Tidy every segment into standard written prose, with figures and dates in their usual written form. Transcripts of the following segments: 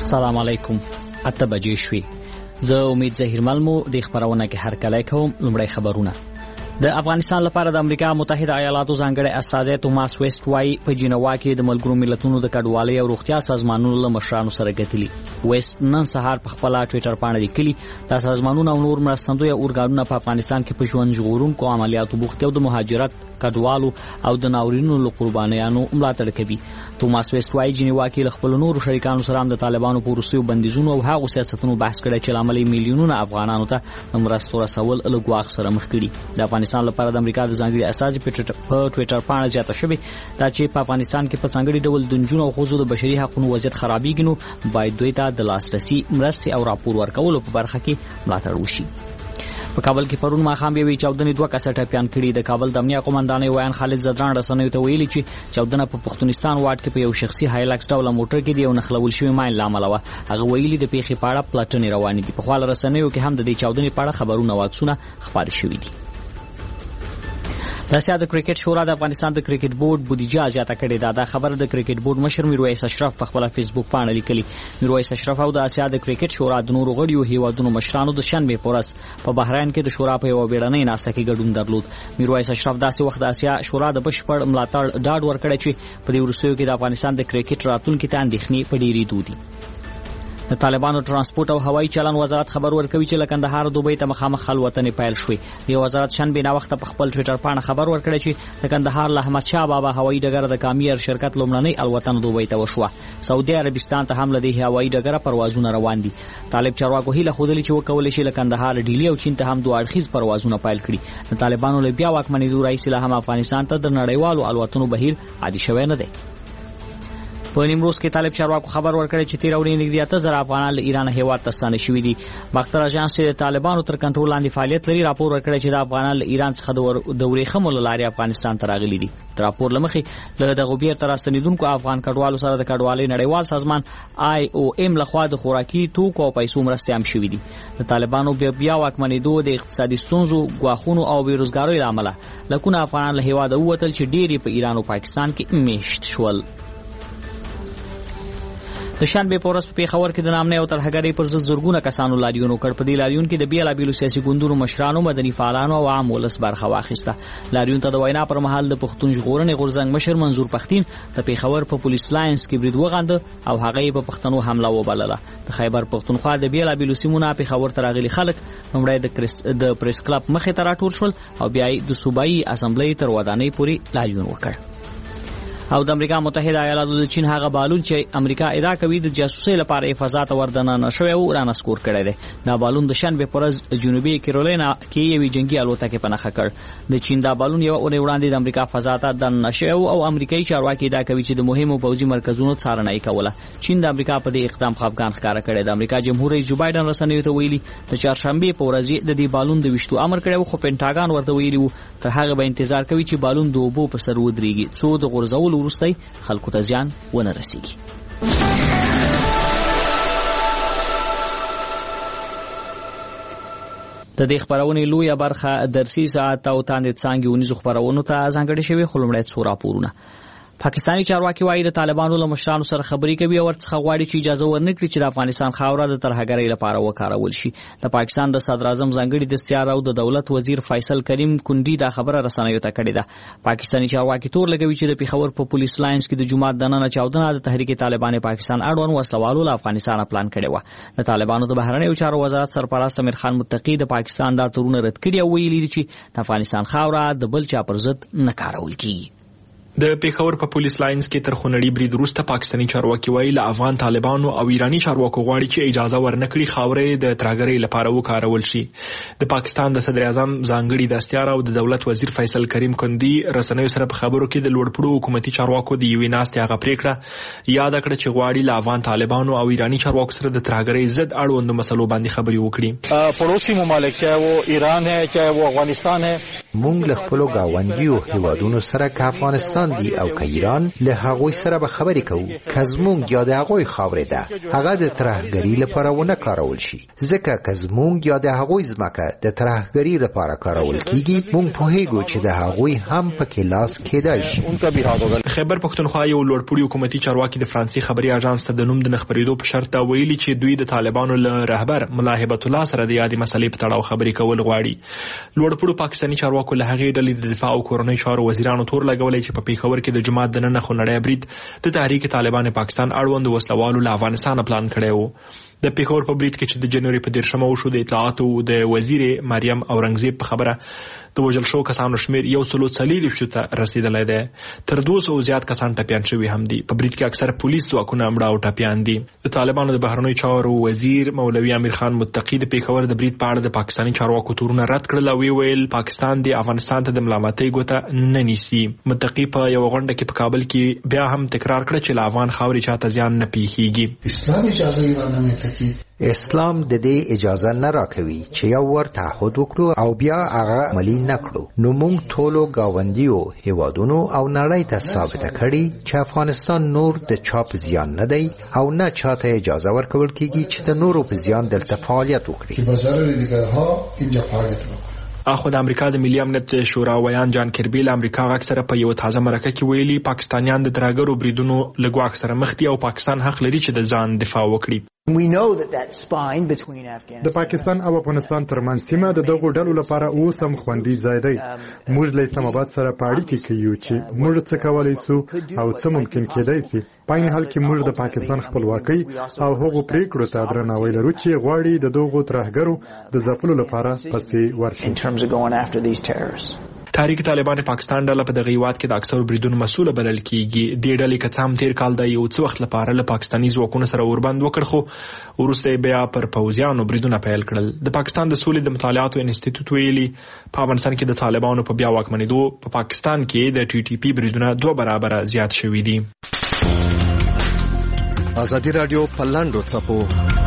السلام علیکم. 8 بجې شوې. زه امید ظهیرمل مو د خبرونه کې هرکلی کوم. لومړی خبرونه. د افغانستان لپاره د امریکا متحده ایالاتو ځانګړی استازی توماس ویسټ وايي په جنیوا کې د ملګرو ملتونو د کډوالۍ او روغتیا سازمانونو له مشرانو سره کتلي. ویسټ نن سهار په خپل ټوئیټر باندې لیکلي دا سازمانونه او نور مرستندوی اورګانونه په افغانستان کې په ژوند ژغورونکو عملیاتو بوخت او د مهاجرت کډوالو او د ناورینونو له قربانیانو ملاتړ کوي. توماس ویسټ وايي جنیوا کې له خپل نورو شریکانو سره هم د طالبانو په روسیو بندیزونو او هغو سیاستونو بحث کړی چې لامل میلیونونه افغانانو ته د مرستو رسول له ګواښ سره مخ کړي. د افغانستان لپاره د امریکا د ځانګړي استازي په ټوئیټر باندې زیاته شوې دا چې په افغانستان کې په ځانګړي ډول د نجونو او ښځو د بشري حقوقو وضعیت خرابېږي نو باید دوی ته د لاسرسي مرستې او راپور ورکولو په برخه کې ملاتړ وشي. په کابل کې پرون ماښام یوې چاودنې 2 کسه ټپیان کړي. د کابل د امنیه قومندانۍ ویان خالد زدران رسنیو ته ویلي چې چاودنه په پښتونستان واټ کې په یو شخصي هایلکس ډول موټر کې دی او نخلول شوی ماین لامل و. هغه ویلي د پیښې په اړه پلټنې روانې دي. په خپل رسنیو کې هم د دې چاودنې په اړه خبرونه واکسونه خبري شوې دي. د اسیا د کرکټ شورا د افغانستان د کرکټ بورډ بودیجه زیاته کړې ده. دا خبره د کرکټ بورډ مشر میرویس اشرف په خپل فیسبوک باندې لیکلي. میرویس اشرف او د اسیا د کرکټ شورا د نورو غړیو هیوادونو مشرانو د شنبه پورس په بحرین کې د شورا په یو بیړنۍ ناسته کې ګډون درلود. میرویس اشرف داسې وخت د اسیا شورا د بشپړ ملاتړ ډاډ ورکړی چې په دې وروستیو کې د افغانستان د کرکټ راتلونکي ته اندېښنې په ډېرې دودي. د طالبانو ترانسپورت او هوایي چلن وزارت خبر ورکوي چې له کندهار دوبۍ ته مخامخ خلوتنې پیل شوې. د وزارت شنبه نا وخت په خپل ټوئیټر باندې خبر ورکړی چې د کندهار له احمد شاه بابا هوایي ډګر د کامیر شرکت لومړنۍ الوتنه دوبۍ ته وشوه. سعودي عربستان ته هم له دې هوایي ډګر پروازونه روان دي. طالب چارواکو هیله خوده چې وکولای شي له کندهار ډیلی او چین ته هم دوه اړخیز پروازونه پیل کړي. د طالبانو له بیا واکمنۍ رئیس له هم افغانستان ته د نړیوالو الوتنو بهیر عادي شوی نه دی. په نیمروز کې طالب چارواکو خبر ورکړی چې 13 ورځې نږدې 8000 افغانان له ایران هیواد ته ستانه شوي دي. باختر اژانس چې د طالبانو تر کنټرول لاندې فعالیت لري راپور ورکړی چې د افغانان له ایران څخه د ورېښمو له لارې افغانستان ته راغلي دي. تر راپور لمخې له دغه بیرته راستنیدونکو افغان کډوالو سره د کډوالۍ نړیوال سازمان IOM لخوا د خوراکي توکو او پیسو مرستې هم شوې دي. د طالبانو بیا واکمنېدو د اقتصادي ستونزو غواخونو او بیروزګارۍ له امله لکونه افغانان له هیواده ووتل چې ډېری په ایران او پاکستان کې میشت شول. د شنبه پورس په پیښور کې د نامنۍ او ترهګرۍ پر ضد زورګونه کسانو لاریون وکړ. په دې لاریون کې د بیلابیلو سیاسي ګوندونو مشرانو، مدني فعالانو او عام ولس برخه واخیسته. لاریون ته د وینا پر مهال د پښتون ژغورنې غورځنګ مشر منظور پښتين د پیښور په پولیس لاینز کې برید وغنده او هغه په پښتنو حمله وبلله. د خیبر پښتونخوا د بیلابیلو سیمونو پیښور ته راغلي خلک لومړی د پریس کلب مخې ته راټول شول او بیا د صوبایي اسمبلی تر ودانۍ پورې لاریون وکړ. او د امریکا متحده ایالاتو د چین هغه بالون چې امریکا ادعا کوي د جاسوسۍ لپاره فضا ته وردننه شوی او رانسکور کړی دی. دا بالون د شنبه پرز جنوبي کیرولینا کې یوې جنگي الوتکې په نښه کړ. د چین دا بالون یو اونۍ وړاندې د امریکا فضا ته دننه شوی او امریکایي چارواکي ادعا کوي چې د مهمو پوځي مرکزونو څارنه یې کوله. چین د امریکا په دې اقدام خفګان ښکاره کړی. د امریکا جمهور رئیس جو بایدن رسنیو ته ویلي د چهارشنبه په ورځ د دې بالون د وشتو امر کړی خو پینټاګان ورته ویلي وو تر هغه به انتظار کوي چې بالون د اوبو په سر ودرېږي څو د غورځولو وروسته خلکو ته زیان ونه رسیږي. د دې خبرونې لویه برخه درسي ساعت او تاند څنګه ونیزو خبرونو ته ځانګړي شوی خلمړی څو راپورونه. پاکستاني چارواکي وايي د طالبانو له مشرانو سره خبرې کوي او ورڅخه غواړي چې اجازه ورنکړي چې د افغانستان خاوره د ترهګرۍ لپاره وکارول شي. د پاکستان د صدر اعظم ځانګړي دستیار او د دولت وزیر فیصل کریم کندی دا خبره رسنیو ته کړې ده. پاکستاني چارواکي تور لګوي چې د پیښور په پولیس لاینز کې د جمعه د نن چاودنه د تحریک طالبان پاکستان اړوند وسلوالو له افغانستان پلان کړي و. د طالبانو د بهرنیو چارو وزارت سرپرست امیر خان متقی د پاکستان دا تورونه رد کړي او ویلي دي چې د افغانستان خاوره د بل چا پر ضد نه کارول کیږي. د پیښور په پولیس لاینز کې تر خونړي برید وروسته پاکستاني چارواکي وایي له افغان طالبانو او ایرانی چارواکو غواړي چې اجازه ورنکړي خاورې د ترهګرۍ لپاره وکارول شي. د پاکستان د صدر اعظم ځانګړي دستیار او د دولت وزیر فیصل کریم کندی رسنیو سره په خبرو کې د لوړپوړو حکومتي چارواکو د یوې ناستې هغه پریکړه یاد کړه چې غواړي له افغان طالبانو او ایرانی چارواکو سره د ترهګرۍ ضد اړوند مسلو باندې خبرې وکړي. پړوسی ممالک چاہے وہ ایران ہے چاہے وہ افغانستان ہے مونږ له خپلو ګاونډیو هیوادونو سره که افغانستان دی او که ایران له هغوی سره به خبرې کوو که زمونږ یا د هغوی خاورې ده هغه د ترهګرۍ لپاره ونه کارول شي ځکه که زمونږ یا د هغوی ځمکه د ترهګرۍ لپاره کارول کیږي مونږ پوهیږو چې د هغوی هم پکې لاس کېدای شي. خیبر پښتونخوا یو لوړپوړي حکومتي چارواکي د فرانسې خبري اژانس ته د نوم د خبرېدو په شرط ویلي چې دوی د طالبانو له رهبر ملا هبت الله سره د یادې مسلې په تړاو خبرې کول غواړي. لوړپوړو پاکستاني چارواکو له هغې ډلې د دفاع او کورنۍ چارو وزیرانو تور لګولې چې په پیښور کې د جماعت دننه خونړی برید د تحریک طالبان پاکستان اړوند وسلوالو له افغانستان پلان کړی و. د پیښور په برید کې چې د جنوري په 13 وشو د اطلاعاتو د وزیر مریم اورنګزیب په خبره د وژل شو کسانو شمیر 140 ته رسیدلی دی. تر 200 زیات کسان ټپیان شوي هم دي. په برید کې اکثر پولیس ځواکونه مړه او ټپیان دي. د طالبانو د بهرنیو چارو وزیر مولوي امیر خان متقی د پیښور د برید په اړه د پاکستاني چارواکو تورونه رد کړل او ویل پاکستان د افغانستان ته د ملامتۍ ګوته نه نیسي. متقی په یو غونډه کې په کابل کې بیا هم تکرار کړ چې له افغان خاورې چاته زیان نه پیښیږي. اسلام اجازه ایران نه اسلام د دې اجازه نه راکوي چې یو ور تعهد وکړو او بیا هغه عملي نه کړو. نو موږ ټولو گاونډیو هیوادونو او نړۍ ته ثابته کړي چې افغانستان نور د چاپ زیان نه دی او نه چاته اجازه ورکول کیږي چې د نورو په زیان دلته فعالیت وکړي. که بازار دیگرها اینجا فعالیت وکړي. اخو د امریکا د ملي امنیت شورا ویان جان کربی له امریکا غږ سره په یو تازه مرکه کې ویلي پاکستانیان د ترهګرو بریدونو له ګواښ سره مخ دي او پاکستان حق لري چې د ځان دفاع وکړي. د پاکستان او افغانستان ترمنځ سیمه د دغو ډلو لپاره اوس هم خوندي ځای دی. موږ له اسلام آباد سره په اړیکه کې یو چې موږ څه کولی سو او څه ممکن کېدای شي. په عین حال کې موږ د پاکستان خپلواکۍ او هغو پریکړو ته درناوی لرو چې غواړي د دغو ترهګرو د ځپلو لپاره پسې ورشي. تحریک طالبان پاکستان ډله په دغه هیواد کې د اکثرو بریدونو مسؤله بلل کیږي. دې ډلې که څه هم تیر کال د یو څه وخت لپاره له پاکستاني ځواکونو سره اوربند وکړ خو وروسته بیا پر پوځیانو بریدونه پیل کړل. د پاکستان د سولې د مطالعاتو انسټیټیوټ ویلي په افغانستان کې د طالبانو په بیا واکمنېدو په پاکستان کې د ټي ټي پی بریدونه 2 برابره زیات شوي دي. ازادي رادیو پر لاندو څپو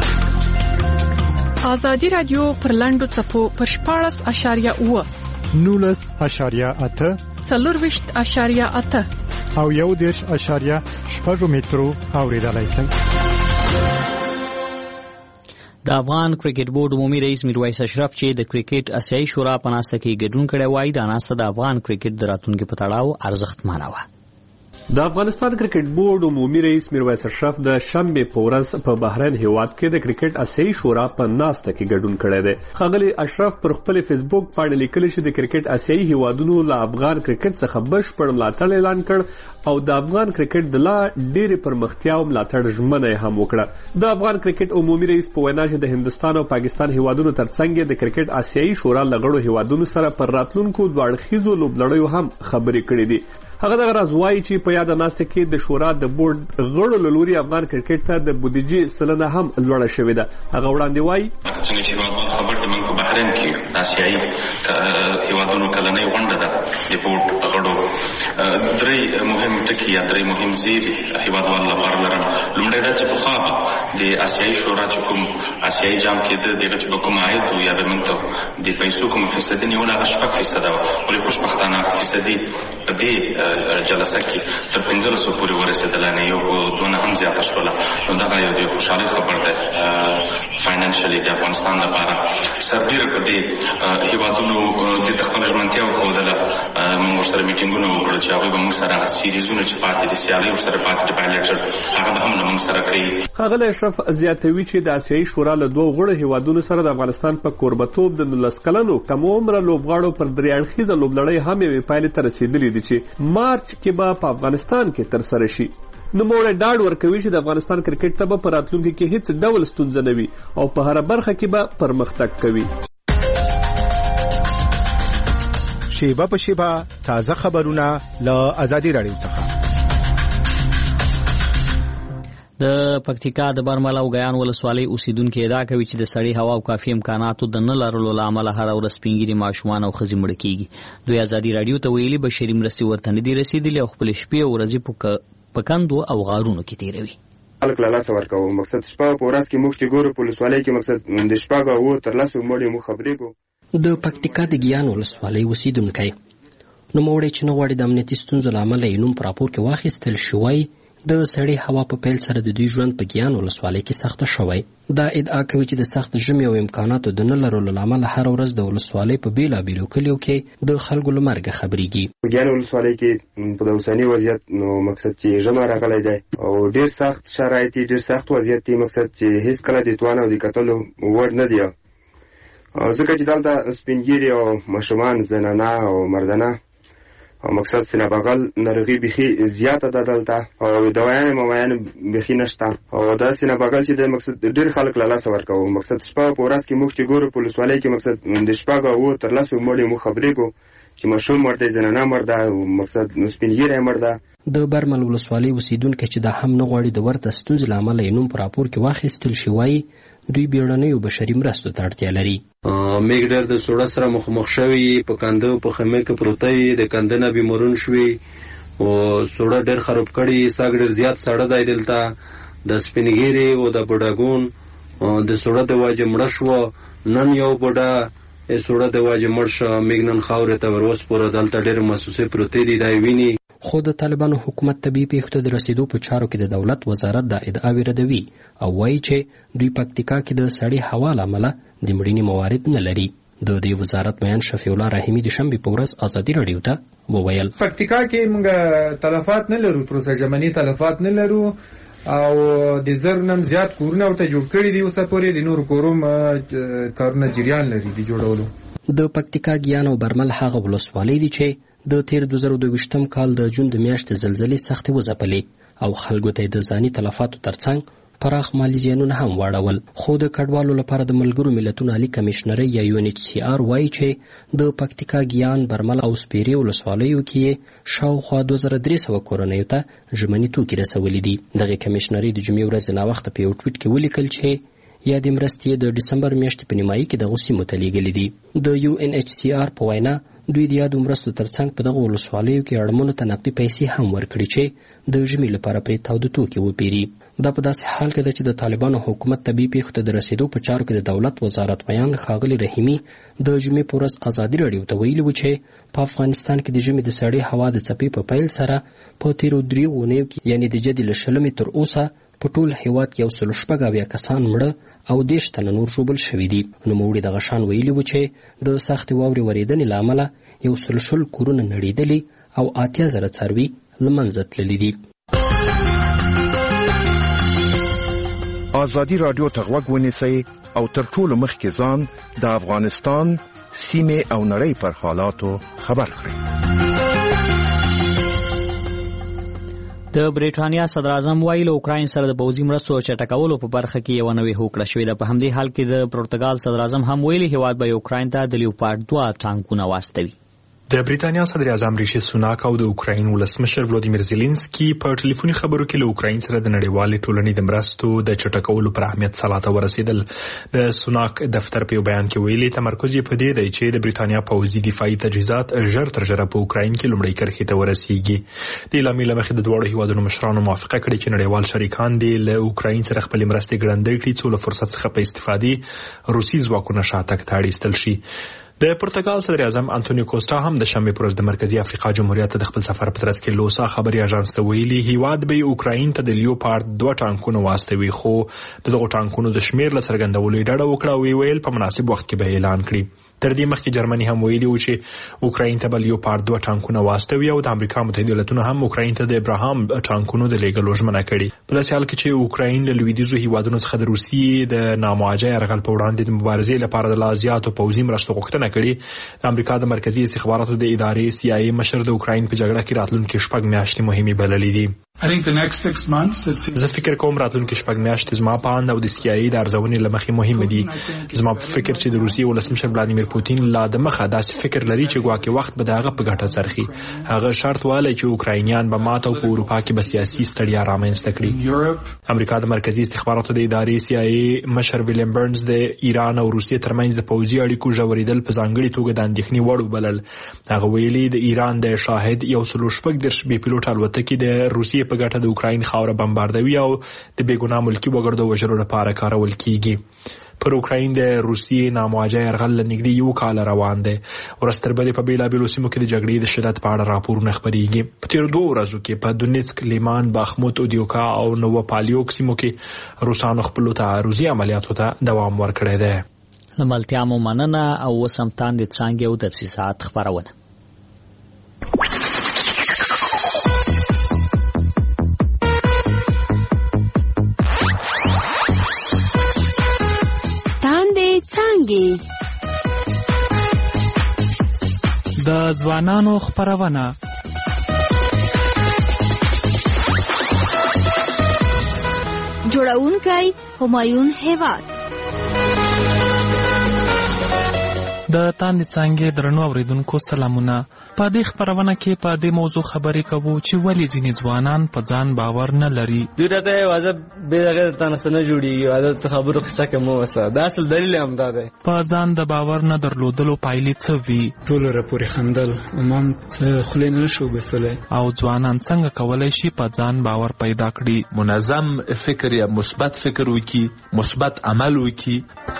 ازادي رادیو پر لاندو څپو پر 14.8 19.8 4.8 او 1.8 مترو اوریدلای شئ. د افغان کرکټ بورډ عمومي رئیس میرویس اشرف چې د کرکټ آسیایي شورا په ناسته کې ګډون کړی وای د ناسته د افغان کرکټ د راتلونکي په تړاو ارزښتمنه وه. د افغانستان کرکټ بورډ عمومي رئیس میرویس اشرف د شنبه په ورځ په بحرین هیواد کې د کرکټ آسیایي شورا په ناسته کې ګډون کړی دی. ښاغلی اشرف پر خپل فیسبوک باندې لیکلی چې د کرکټ آسیایي هیوادونو له افغان کرکټ څخه بشپړ ملاتړ اعلان کړ او د افغان کرکټ د لا ډېرې پرمختیا او ملاتړ ژمنه هم وکړه. د افغان کرکټ عمومي رئیس په وینا چې د هندستان او پاکستان هیوادونو ترڅنګ د کرکټ آسیایي شورا له غړو هیوادونو سره پر راتلونکو دوه اړخیزو لوبلړیو هم خبرې کړې دي. هغه دغه راز وایي چې په یاد ناسته کې د شورا د بورډ غړو له لوري افغان کرکټ ته د بودیجې سلنه هم لوړه شوې ده. هغه وړاندې وایي څنګه چې خبر د من په بحرین کې آسیایي هیوادونو کلنۍ غونډه ده د بورډ غړو درې مهم ټکي یا درې مهم زیري هیوادوالو لپاره لرم. لومړی دا چې پخوا د آسیایي شورا چې کوم آسیایي جام کېده دغه چې به کوم عاید و یا به موږ ته د پیسو کوم فیصدي نیوله هغه 6% وه ولې خوشبختانه فیصدي په دې جلسه کې تر 1500 پورې ورسېدله نه یو 2 هم زیاته شوله. نو دغه یو د خوشحالۍ خبر دی فاینانشلي د افغانستان لپاره. سربیره په دې هیوادونو دې ته خپله ژمنتیا وښودله. موږ ورسره میټینګونه وکړل چې هغوی به موږ سره سیریزونه چې پاتې دي سیالۍ ورسره پاتې دي بایلټر هغه به هم له موږ سره کوي. ښاغلی اشرف زیاتوي چې د آسیایي شورا له 2 غړو هیوادونو سره د افغانستان په کوربتوب د 19 کلنو کم عمره لوبغاړو پر 3 اړخیزه لوبلړۍ هم یوې پایلې ته رسېدلې دي چې مارچ کې به په افغانستان کې ترسره شي. نوموړی ډاډ ورکوي چې د افغانستان کرکټ ته به په راتلونکي کې هیڅ ډول ستونزه نه وي او په هره برخه کې به پرمختګ کوي. شیبه په شیبه تازه خبرونه له ازادي رادیو څخه. د پکتیکا د برمل او غیان ولسوالۍ اوسیدونکو ادعا کوي چې د سړې هوا او کافي امکاناتو د نه لرلو له امله هر ورځ سپینګیري ماشومان او ښځې مړه کیږي. دوی ازادي رادیو ته ویلي بشري مرستې ورته نه دي رسېدلې او خپل شپې او ورځې په کندو او غارونو کې تیروي. خلک له لاسه ورکوو. مقصد شپه په ورځ کې موږ چې ګورو په ولسوالۍ کې مقصد د شپږ او تر لسو مړي موږ خبرېږو. د پکتیکا د ګیان ولسوالۍ اوسیدونکی نوموړی چې نه غواړي د امنیتي ستونزو له امله یې نوم په راپور کې واخیستل شوی د سړې هوا په پیل سره د دوی ژوند په ګیان ولسوالۍ کې سخته شوی. دا ادعا کوي چې د سخت ژمي او امکاناتو د نه لرلو له امله هره ورځ د ولسوالۍ په بېلابېلو کلیو کې د خلکو له مرګه خبرېږي. په ګیان ولسوالۍ کې په د اوسني وضعیت نو مقصد چې ژمی راغلی دی او ډېر سخت شرایط دي، ډېر سخت وضعیت دی، مقصد چې هیڅ کله د توان او د کتلو وړ نه دی، ځکه چې دلته سپین ږیري او ماشومان، زنانه او مردانه او مقصد سینه بغل ناروغي بیخي زیاته ده دلته او دوايان ممایان بیخي نشته او دا سینه بغل چې د مقصد ډېر خلک له لاسه ورکوي. مقصد شپه په ورځ کې موږ چې ګورو په ولسوالۍ کې مقصد د شپږ او تر لسو مړي موږ خبرېږو چې ماشوم مړ دی، زنانه مړ ده او مقصد سپین ږیری مړ ده. د برمل ولسوالۍ اوسیدونکي چې دا هم نه غواړي د ورته ستونزې له امله یې نوم په راپور کې واخیستل شي وایي دوی بیړنیو بشري مرستو ته اړتیا لري. میږ ډېر د سوړه سره مخامخ شوي، په کنده په خیمه کې پروته وي، د کنده نه بیمارون شوي او سوړه ډېر خراب کړي، سږ ډېر زیات سړه دی دلته، د سپین ږیري او د بوډاګون د سوړه د وجې مړه شوه. نن یو بوډا سوړه د وجې مړ شه، میږ نن خاورې ته ور وسپوره، دلته ډېرې محسوسې پروتې دي، دا یې ویني. خو د طالبانو حکومت طبي پیښو ته د رسیدو په چارو کې د دولت وزارت دا ادعاوې ردوي او وایي چې دوی پکتیکا کې د سړې هوا له امله د مړینې موارد نه لري. د دې وزارت بیان شفیع الله رحیمي د شنبې په ورځ ازادي راډیو ته وویل پکتیکا کې موږ تلفات نه لرو، تر اوسه ژمني تلفات نه لرو او د زر نم زیات کورونه ورته جوړ کړي دي، اوسه پورې د نور کوروم کارونه جریان لري د جوړولو. د پکتیکا ګیان او برمل هغه ولسوالۍ دي چې د تیر 2022 کال د جون د میاشتې زلزلې سختې وځپلې او خلکو ته د ځاني تلفاتو ترڅنګ پراخ مالي زیانونه هم واړول. خو د کډوالو لپاره د ملګرو ملتونو عالي کمیشنرۍ یا UNHCR وایي چې د پکتیکا ګیان، برمل او سپیرې ولسوالیو کې شاوخوا 2300 کورنیو ته ژمني توکي رسولي دي. دغه کمیشنرۍ د جمعې ورځې ناوخته په یو ټویټ کې ولیکل چې یا د مرستې د ډسمبر میاشتې په نیمایي کې دغو سیمو ته لیږلي دي. د UNHCR په وینا دوی د یادو مرستو ترڅنګ په دغو ولسوالیو کې اړمنو ته نقدي پیسې هم ورکړي چې د ژمي لپاره پرې تاوده توکي وپیري. دا په داسې حال کې ده چې د طالبانو حکومت طبي پیښو ته د رسیدو په چارو کې د دولت وزارت بیان ښاغلي رحیمي د جمعې په ورځ ازادي راډیو ته ویلي و چې په افغانستان کې د ژمي د سړې هوا د څپې په پیل سره په تیرو 3 اونیو کې یعنې د جدي له 20 تر اوسه په ټول هیواد کې 180 کسان مړه او 10 تنه نور ژوبل شوي دي. نوموړي دغه شان ویلي و چې د سختې واورې ورېدنې له امله 100 کورونه نړېدلي او 80,000 څاروي له منځه تللي دي. ازادي راډیو ته غوږ ونیسئ او تر ټولو مخکې ځان د افغانستان سیمې او نړۍ پر حالاتو خبر کړئ. د بریټانیا صدر اعظم وایي له اوکراین سره د پوځي مرستو چټکولو په برخه کې یو نوې هوکړه شوې ده. په همدې حال کې د پرتګال صدر اعظم هم ویلي هیواد به اوکراین ته د لیوپارډ 2 ټانکونه واستوي. د بریټانیا صدر اعظم ریشي سوناک او د اوکراین ولسمشر ولودیمیر زيلنسکي په ټلیفوني خبرو کې له اوکراین سره د نړیوالې ټولنې د مرستو د چټکولو پر اهمیت سلاته ورسېدل. د سوناک دفتر په بیان کې ویلي تمرکز یې په دې دی چې د بریټانیا پوځي دفاعي تجهیزات ژر تر ژره په اوکراین کې لومړی کرښې ته ورسیږي. د اعلامیې له مخې د دواړو هیوادونو مشرانو موافقه کړې چې نړیوال شریکان دې له اوکراین سره خپل مرستې ګړندۍ کړي څو له فرصت څخه په استفادې روسي ځواکونه شاتګ ته اړ ایستل شي. د پرتګال صدر اعظم انټونیو کوسټا هم د شنبې پر ورځ د مرکزی افریقا جمهوریت ته د خپل سفر په ترڅ کې لوسا خبري اژانس ته ویلي هیواد به اوکراین ته د لیوپارډ 2 ټانکونه واستوي، خو دغه ټانکونو د شمیر له څرګندولو ډډه وکړه او ویل په مناسب وخت کې به اعلان کړي. تر دې مخکې جرمني هم ویلي و چې اوکراین ته به لیوپارډ 2 ټانکونه واستوي او د امریکا متحده ایالاتونو هم اوکراین ته د ابراهام ټانکونو د لیږلو ژمنه کړې. په داسې حال کې چې اوکراین له لویدیځو هیوادونو څخه د روسیې د نامواجه یرغل په وړاندې د مبارزې لپاره د لا زیاتو پوځي مرستو غوښتنه کړې. د امریکا د مرکزی استخباراتو د ادارې CIA مشر د اوکراین په جګړه کې راتلونکي 6 میاشتې مهمې بللې دي. زه فکر کوم راتلونکي 6 میاشتې زما په اند او د CIA د ارزونې لمخې مهمه دي. زما په فکر چې د روسیې ولسمشر ولادیمیر پوتین لا د مخه داسې فکر لري چې ګواکې وخت به دغه په ګټه څرخي. هغه شرط والی چې اوکراینیان به ماته او په اروپا کې به سیاسي ستړیا رامنځته کړي. امریکا د مرکزی استخباراتو د ادارې CIA مشر ویلیام برنز د ایران او روسیې ترمنځ د پوځي اړیکو ژورېدل په ځانګړي توګه د اندېښنې وړ وبلل. هغه ویلي د ایران د شاهد 114 بې پیلوټ الوتکې د روسیې په ګټه د اوکراین خاوره بمباردوي او د بېګناه ملکي وګړو د وژلو لپاره کارول کیږي. پر اوکراین د روسیې نامواجه یرغل لنګدي یو کال روان دی. ورستر بلې په بیلابیلو سیمو کې د جګړې د شدت په اړه راپورونه خپرېږي. په تیرو 2 ورځو کې په دونیتسک، لیمان، باخموت، اودیوکا او نووپالیوک سیمو کې روسانو خپل تعرضي عملیاتو ته دوام ورکړی دی. لملتیا مو مننه او وسمتان د څنګه او د ساعت خبرونه. د ځوانانو خبرونه جوړونکی همایون هیواد. د تاندې څنګه درنو اوریدونکو سلامونه. په دې خبرونه کې په دې موضوع خبرې کوو چې ولې ځینې ځوانان په ځان باور نه لري. دوی راته واځه به دغه تاسو نه جوړیږي، واځه خبرو قصه کوم وسه. دا اصل دلیل هم دا دی. په ځان د باور نه درلودلو پایلې څه وي؟ ټول را پورې خندل، امام خلین نه شو بسله. او ځوانان څنګه کولای شي په ځان باور پیدا کړي؟ منظم فکر یا مثبت فکر وکړي، مثبت عمل وکړي.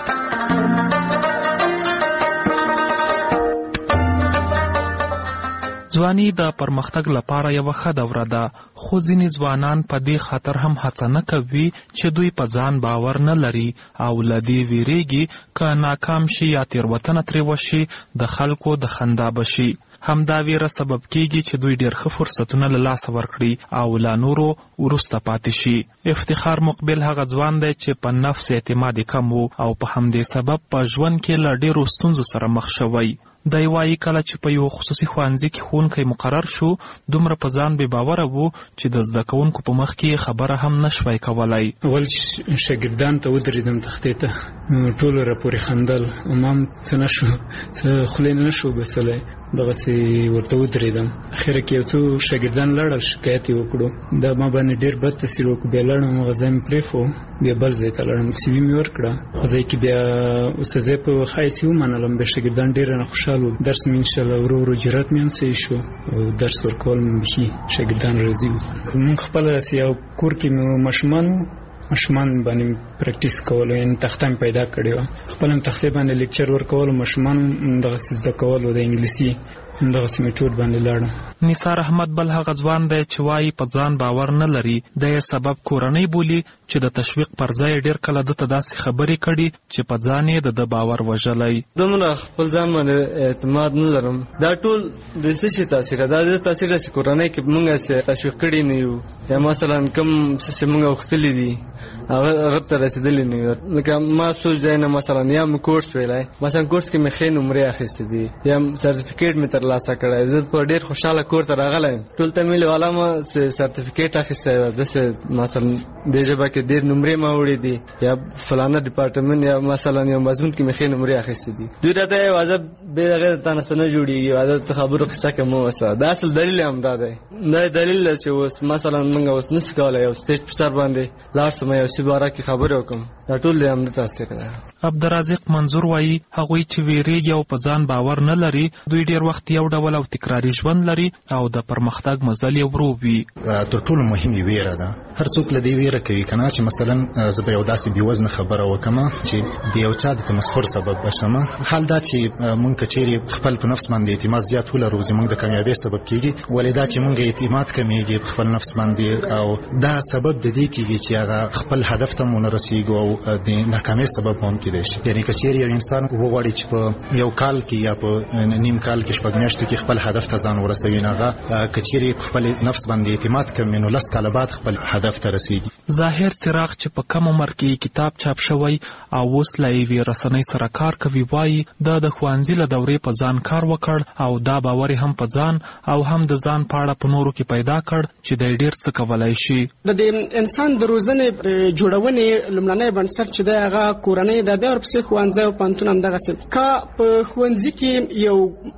ځواني د پرمختګ لپاره یو ښه دوره ده، خو ځینې ځوانان په دې خاطر هم هڅه نه کوي چې دوی په ځان باور نه لري او له دې ویریږي که ناکام شي یا تېروتنه ترې وشي د خلکو د خندا بشي. همدا ویره سبب کیږي چې دوی ډېر ښه فرصتونه له لاسه ورکړي او لا نورو وروسته پاتې شي. افتخار مقبل هغه ځوان دی چې په نفس اعتماد کم و او په همدې سبب په ژوند کې له ډېرو ستونزو سره مخ شوی. دی وایي کله چې په یو خصوصي ښوونځي کې ښوونکی مقرر شو، دومره په ځان بې باوره و چې د زده کوونکو په مخ کې خبره هم نشوای کولی. اول شاګردان ته ودرېدم تختې ته، ټول را پورې خندل، امام څه نشو څه خولې نه شو بسلی، دغسې ورته ودرېدم. اخره کې یو څو شاګردان لاړل، شکایت یې وکړو، دا ما باندې ډېر بد تاثیر وکړو. بیا لاړم هغه ځای مې پرېښو، بیا بل ځای ته لاړم، سی وي مې ورکړه. هغه ځای کې بیا استاذۍ په ښایست یې ومنلم، بیا شاګردان ډېر رانه خوشحال و. درس مې انشاءالله ورو ورو جرات مې هم صحیح شو او درس ورکول مې بیخي شاګردان راضي وو. مونږ خپله داسې یو کور کې مو ماشومان باندې پریکټیس کولو، یعنې تخته مې پیدا کړې وه، خپله مې تختې باندې لیکچر ورکولو، ماشومان دغسې زده کولو د انګلیسي همدغسې میټود باندې لاړم. نثار احمد بل هغه ځوان دی چې وایي په ځان باور نه لري. د یې سبب کورنۍ بولي چې د تشویق پر ځای ډېر کله ده ته داسې خبرې کړي چې په ځان یې د باور وژلی. دومره خپل ځان باندې اعتماد نه لرم. دا ټول د څه شي تاثیر ده؟ دا د تاثیر چې کورنۍ کې موږ تشویق کړي نه یو، یا مثلا کوم څه چې موږ غوښتلي دي هغه ته رسېدلي نه یو. لکه ما سوچ ځای نه مثلا یا مې کورس ویلی، مثلا کورس کې مې ښې نمرې اخیستې دي یا سرټیفیکیټ مې ترلاسه کړی، زه په ډېر خوشحاله کور ته راغلی یم. ټول ته مې له والا ما سرټیفیکیټ اخیستی ده، داسې مثلا دې ژبه کې ډېر نمرې ما وړي دي یا فلانه ډپارټمنټ یا مثلا یو مضمون کې مې ښې نمرې اخیستې دي. دوی راته یې واځه بې د هغې تا نه څه نه جوړېږي، واځه ته خبرو قصه کې مه اوسه. دا اصل دلیل هم دا دی. دا دلیل دی چې اوس مثلا موږ اوس نشو کولی یو سټیج په سر باندې لاړ شم یو شي باره کې خبرې وکړم. دا ټول د همده تاثیر دی. عبدالرازق منظور وایي هغوی چې ویریږي او په ځان باور نه لري، دوی ډېر وخت یو ډول او تکراري ژوند لري او د پرمختګ مزل یې ورو وي. تر ټولو مهم یې ویره ده. هر څوک له دې ویره کوي که نه چې مثلا زه به یو داسې بېوزنه خبره وکړم چې د یو چا د تمسخر سبب بشم. حال دا چې مونږ که چیرې خپل په نفس باندې اعتماد زیات ولرو زموږ د کامیابۍ سبب کېږي، ولې دا چې مونږ اعتماد کمیږي په خپل نفس باندې او دا سبب د دې کېږي چې هغه خپل هدف ته ونه رسېږو او د ناکامۍ سبب هم کېدای شي. یعنې که چیرې یو انسان وغواړي چې په یو کال کې یا په نیم کال کې 6 میاشتو کې خپل هدف ته ځان ورسوي، نو هغه که چیرې په خپل نفس باندې اعتماد کوي نو 10 کاله بعد خپل هدف ته رسېږي. ظاهر څراغ چې په کم عمر کې کتاب چاپ شوی او اوس له یوې رسنۍ سره کار کوي وایي د ښوونځي له دورې په ځان کار وکړ او دا باور هم په ځان او هم د ځان په اړه په نورو کې پیدا کړ چې دی ډېر څه کولی شي. د انسان د روزنې جوړونې لومړنی بنسټ چې دی هغه کورنۍ ده، بیا ورپسې ښوونځی او پوهنتون همدغسې. که په ښوونځي کې یو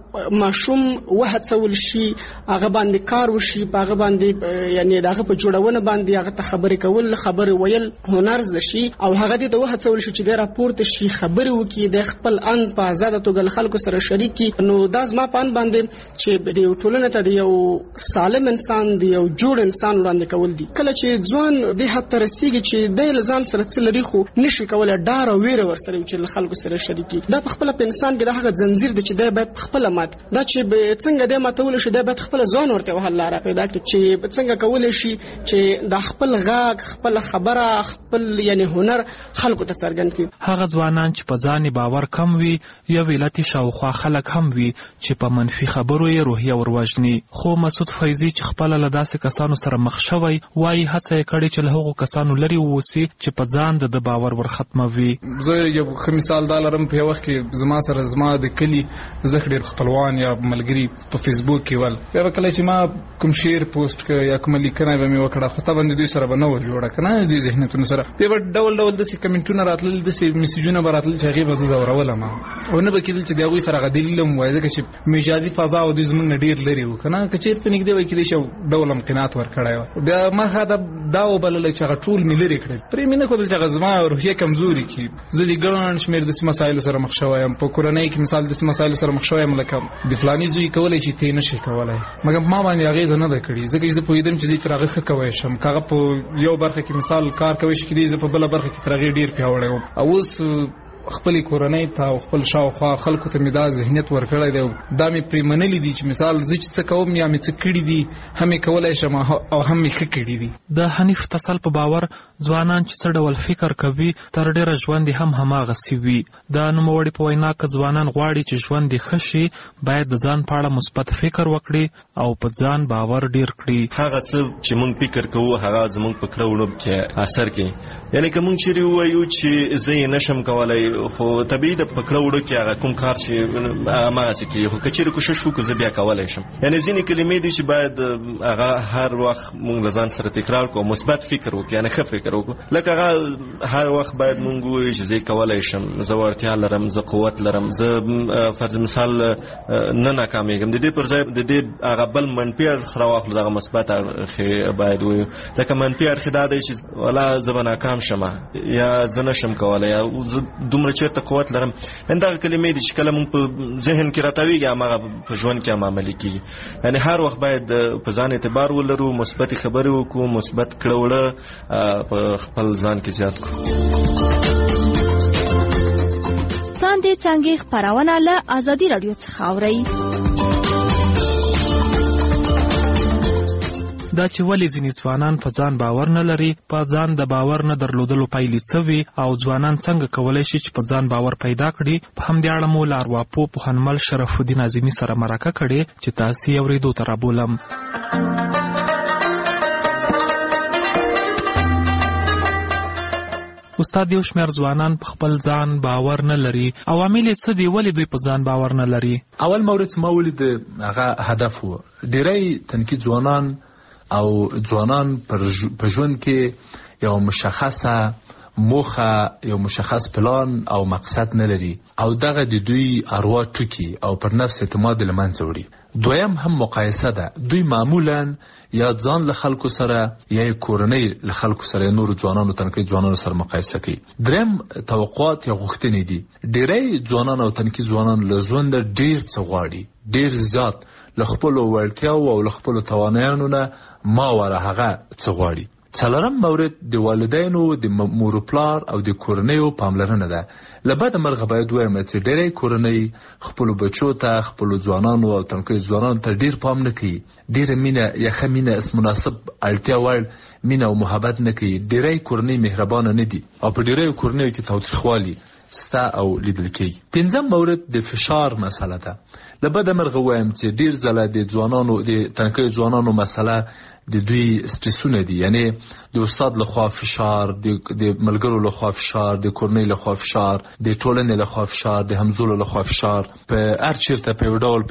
ماشوم وهڅول شي، هغه باندې کار وشي، په هغه باندې یعنې د هغه په جوړونه باندې هغه ته خبرې کول، خبرې ویل هنر زده شي او هغه دې ته وهڅول شي چې دی راپورته شي، خبرې وکړي، د خپل اند په ازاده توګه له خلکو سره شریک کړي. نو دا زما په اند باندې چې د یو ټولنې ته د یو سالم انسان، د یو جوړ انسان وړاندې کول دي. کله چې ځوان دې حد ته رسېږي چې دی له ځان سره څه لري خو نشي کولی ډار او ویره ورسره چې خلکو سره شریکي دا په خپل په انسان کې د هغه زنجیر د چې د باید خپل مات دا چې څنګه د ماتول شي د باید خپل ځان ورته وهل لاره پیدا کړي چې څنګه کول شي چې د خپل غاګ خپل خبره خپل یعنی هنر خلکو ته څرګند کړي. هغه ځوانان چې په ځان باور کم وي یا ویلاتي شاوخوا خلک هم وي چې په منفي خبرو یې روحیه وروژني. خو مسعود فیضي چې خپل له داسې کسانو سره مخ شوی وایي هڅه یې کړې چې له هغو کسانو لرې ووسي چې په ځان د باور ورختموي. زه یو ښه مثال دا لرم په یو وخت کې زما سره زما د کلي زه ډېر خپلوان یا ملګري په فیسبوک کې ول بیا کله چې ما کوم شعر پوسټ کړ یا کوم لیکنه به مې وکړه خو ته باندې دوی سره به نه جوړه کنه دوی ذهنیتونو سره بیا به ډول ډول داسې کمنټونه راتلل داسې میسیجونه به راتلل چې هغې به زه ځورولم او نه به کېدل چې د هغوی سره هغه دلیل هم وایي ځکه چې مجازي فضا او دوی زموږ نه ډېر لرې وو که نه که چېرته نږدې وای کېدای شي ډول هم قناعت ورکړی وه بیا ما دا وبللی چې هغه ټول مې لرې کړل پرې مې نه ښودل چې هغه زما روحیه کمزوري کړي. زه د ګڼ شمېر داسې مسایلو سره مخ شوی یم په کورنۍ کې مثال داسې مسایلو سره مخ شوی یم لکه د فلاني زوی کولی شي ته یې نه شي کولی مګر ما باندې اغېزه نه ده کړې ځکه چې زه پوهېدم چې زه تر هغه ښه کوی شم که هغه په یو برخه کې مثال کار کوی شي کېدای زه په بله برخه کې تر هغې ډېر پیاوړی وم او اوس خپل کورنۍ ته او خپل شاوخوا خلکو ته مې دا ذهنیت ورکړی دی دا مې پرې منلي دي چې مثال زه چې څه کوم یا مې څه کړي دي هم یې کولی شم او هم مې ښه کړي دي. د حنیف تسل په باور ځوانان چې څه ډول فکر کوي تر ډېره ژوند یې هم هماغسې وي. د نوموړي په وینا که ځوانان غواړي چې ژوند یې ښه شي باید د ځان په اړه مثبت فکر وکړي او په ځان باور ډېر کړي. هغه څه چې موږ فکر کوو هغه زموږ په کړه وړو کې اثر کوي یعنی که موږ چیرې ووایو چې زه یې نشم کولی خو طبیعي د پکړه وړو کې هغه کوم کار چې هماغسې کېږي خو که چیرې کوشش وکړو زه بیا کولی شم. یعنې ځینې کلمې دي چې باید هغه هر وخت موږ له ځان سره تکرار کړو مثبت فکر وکړو یعنې ښه فکر وکړو لکه هغه هر وخت باید موږ ووایو چې زه یې کولی شم زه وړتیا لرم زه قوت لرم زه فرض مثال نه ناکامېږم د دې پر ځای د دې هغه بل منفي اړخ راواخلو دغه مثبت اړخ باید ووایو لکه منفي اړخ دا دی چې والا زه به ناکام شم یا زه نشم کولی یا زه دومره چېرته قوت لرم دغه کلمې دي چې کله موږ په ذهن کې راتاویږي هماغه په ژوند کې هم عملي کېږي. یعنې هر وخت باید په ځان اعتبار ولرو مثبتې خبرې وکړو مثبت کړه وړه په خپل ځان کې زیات کړو. څاندې څانګې خپرونه له ازادي راډیو څخه اورئ. دا چې ولې ځینې ځوانان په ځان باور نه لري په ځان د باور نه درلودلو پایلې څه وي او ځوانان څنګه کولی شي چې په ځان باور پیدا کړي په همدې اړه مو له ارواپوه پوهنمل شرف الدین اعظمي سره مرکه کړې چې تاسې یې اورېدو ته رابولم. استاد یو شمېر ځوانان په خپل ځان باور نه لري عوامل یې څه دي ولې دوی په ځان باور نه لري؟ اول مورد ما ولید هغه هدف و ډېری تنکي ځوانان او ځوانان په ژوند کې یو مشخصه موخه یو مشخص پلان او مقصد نه لري او دغه د دوی اروا ټوکي او پر نفس اعتماد له منځه وړي. دویم هم مقایسه ده دوی معمولا یا ځان له خلکو سره یا کورنۍ له خلکو سره نور ځوانانو تنکي ځوانانو سره مقایسه کوي. دریم توقعات یا غوښتنې دي ډېری ځوانان او تنکي ځوانان له ژوند ډېر څه غواړي ډېر زیات له خپلو وړتیاو او له خپلو توانایانو نه ماوره هغه څه غواړي. څلورم مورد د والدینو د مور پلار او د کورنیو پاملرنه ده. له بده مرغه باید ووایم چې ډېری کورنۍ خپلو بچو ته خپلو ځوانانو او تنکیو ځوانانو ته ډېر پام نه کوي ډېره مینه یا ښه مینه مناسب اړتیا وړ مینه او محبت نه کوي. ډېری کورنۍ مهربانه نه دي او په ډېریو کورنیو کې تاوتریخوالي ستا او لیدل کېږي. پنځم مورد د فشار مسله ده. له بده مرغه ووایم چې ډېر ځله د ځوانانو د تنکیو ځوانانو مسله د دوی سټرسونه دي یعنی د استاد لخوا فشار د ملګرو لخوا فشار د کورنۍ لخوا فشار د ټولنې لخوا فشار د همزولو لخوا فشار په هر چیرته په یو ډول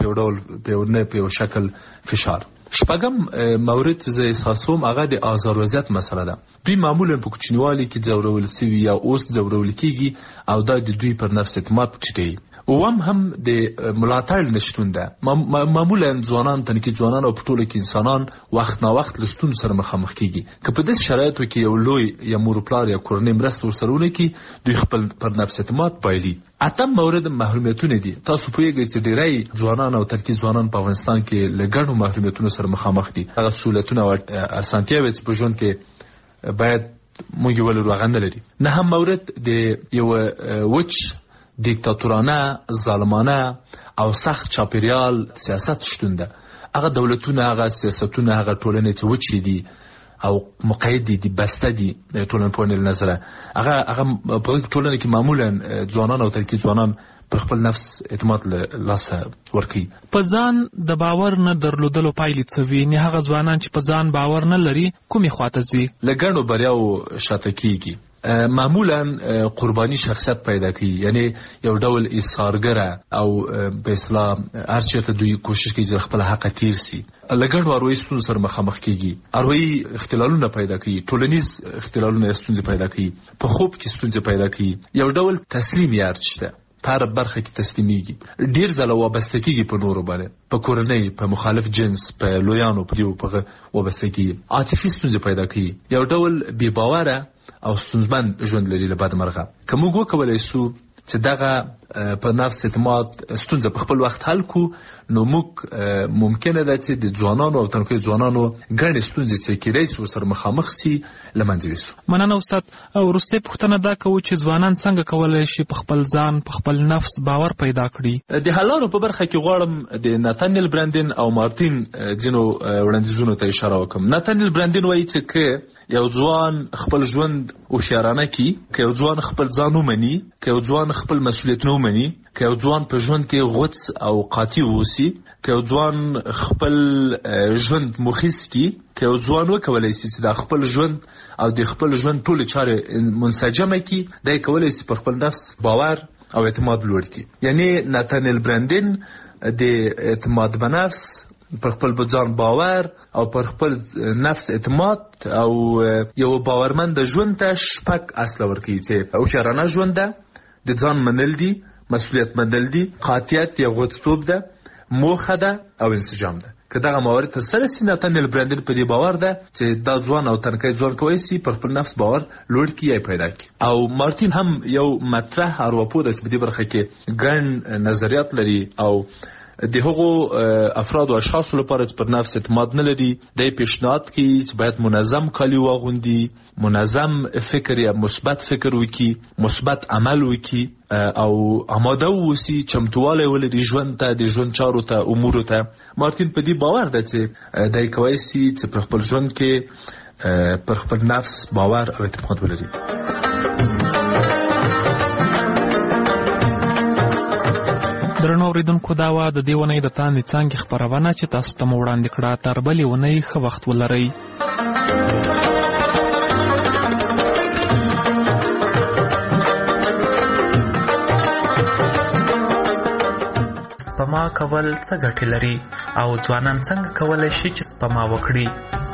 په یو شکل فشار. شپږم مورد چې زه احساسوم هغه د آزاروزیت مسله ده. دوی معمولا په کوچنیوالي کې ځورول سوي یا اوس ځورول کېږي او دا د دوی پر نفس اعتماد ټیټوي. اوم هم د ملاتړ نشتون ده. معمولا ځوانان تنکي ځوانان او په ټوله کې انسانان وخت نا وخت له ستونزو سره مخامخ کېږي. که په داسې شرایطو کې یو لوی یا مور پلار یا کورنۍ مرسته ورسره ونه کړي دوی خپل پر نفس اعتماد بایلي. اتم مورد محرومیتونه دي. تاسو پوهیږئ چې ډېری ځوانان او تنکي ځوانان په افغانستان کې له ګڼو محرومیتونو سره مخامخ دي. هغه سهولتونه او اسانتیاوې چې په ژوند کې باید موږ ولرو هغه نه لري. نه هم مورد د یو وچ دیکتاتورانه ظالمانه او سخت چاپیریال سیاست شتون ده. هغه دولتونه، هغه سیاستونه، هغه ټولنې چې وچې دي او مقید دي، بسته دي ټولنپوهنې له نظره، هغه په ټولنه کې معمولا ځوانان او ترکي ځوانان پر خپل نفس اعتماد له لاسه ورکوي. په ځان د باور نه درلودلو پایلې څه وي؟ نه هغه ځوانان چې په ځان باور نه لري کومې خواته ځي؟ له ګڼو بریاو شاته کیږي. معمولا قربانی شخصیت پیدا کوي، یعنی یو ډول ایثارګره او په اصطلاح هر چیرته دوی کوشش کوي چې خپل حق تیر سي. لګړ واروي ستونزې سره مخامخ کیږي، اروي اختلالونه پیدا کوي، ټولنیز اختلالونه ستونزې پیدا کوي، په خوب کې ستونزې پیدا کوي. یو ډول تسلیم یارچته په برخه کې تسلیميږي، ډیر ځله وابسته کیږي په نورو باندې، په کورنۍ، په مخالف جنس، په لویانو په یو په وابسته کیږي، عاطفي ستونزې پیدا کوي، یو ډول بې باوره او ستونزمن ژوند لري. له بد مرغه که موږ وکولای سو چې دغه په نفس اعتماد ستونزه په خپل وخت حل کو، نو موږ ممکنه ده چې د ځوانانو او تنکي ځوانانو ګڼې ستونزې چې کېدای شي ورسره مخامخ سي له منځه یوسو. مننه استاد. وروستۍ پوښتنه دا کوو چې ځوانان څنګه کولی شي په خپل ځان، په خپل نفس باور پیدا کړي؟ د حلانو په برخه کې غواړم د ناتانیل برانډین او مارتین ځینو وړاندیزونو ته اشاره وکړم. ناتانیل برانډین وایي چې که یو ځوان خپل ژوند هوښیارانه کړي، که یو ځوان خپل ځان ومني، که یو ځوان خپل مسؤلیتونه ومني، که یو ځوان په ژوند کې غوڅ او قاطع واوسي، که یو ځوان خپل ژوند مخیس کړي، که یو ځوان وکولای شي چې د خپل ژوند او د خپل ژوند ټولې چارې منسجمه کړي، دی کولی شي پر خپل نفس باور او اعتماد لوړ کړي. یعنی ناتانیل برانډین د اعتماد په نفس، پر خپل ځان باور او پر خپل نفس اعتماد او یو باورمند ژوند ته 6 اصل ورکړي چې هوښیارانه ژوند ده، د ځان منل دي، مسؤلیت منل دي، قاطعیت یا غوڅتوب ده، موخه ده او انسجام ده. که دغه موارد تر سره سي، ناتانیل برانډین په دې باور ده چې دا ځوان او تنکي ځوان کوي سي پر خپل نفس باور لوړ کړي یا پیدا کړي. او مارتین هم یو مطرح ارواپوه ده چې په دې برخه کې ګڼ نظریات لري او د هغو افراد او اشخاصو لپاره چې پر نفس اعتماد نه لري، دی پیشنهاد کوي چې باید منظم کالي واغوندي، منظم فکر یا مثبت فکر وکړي، مثبت عمل وکړي او آماده واوسي، چمتوالی ولري ژوند ته، د ژوند چارو ته، امورو ته. مارتین په دې باور ده چې دی کولی شي چې پر خپل ژوند کې پر خپل نفس باور او اعتماد ولري. درنو اوریدونکو، دا وه د دې اونۍ د تاندې څانګې خپرونه چې تاسو ته مو وړاندې کړه. تر بلې اونۍ ښه وخت ولرئ. سپما کول څه ګټې لري او ځوانان څنګه کولی شي چې سپما وکړي؟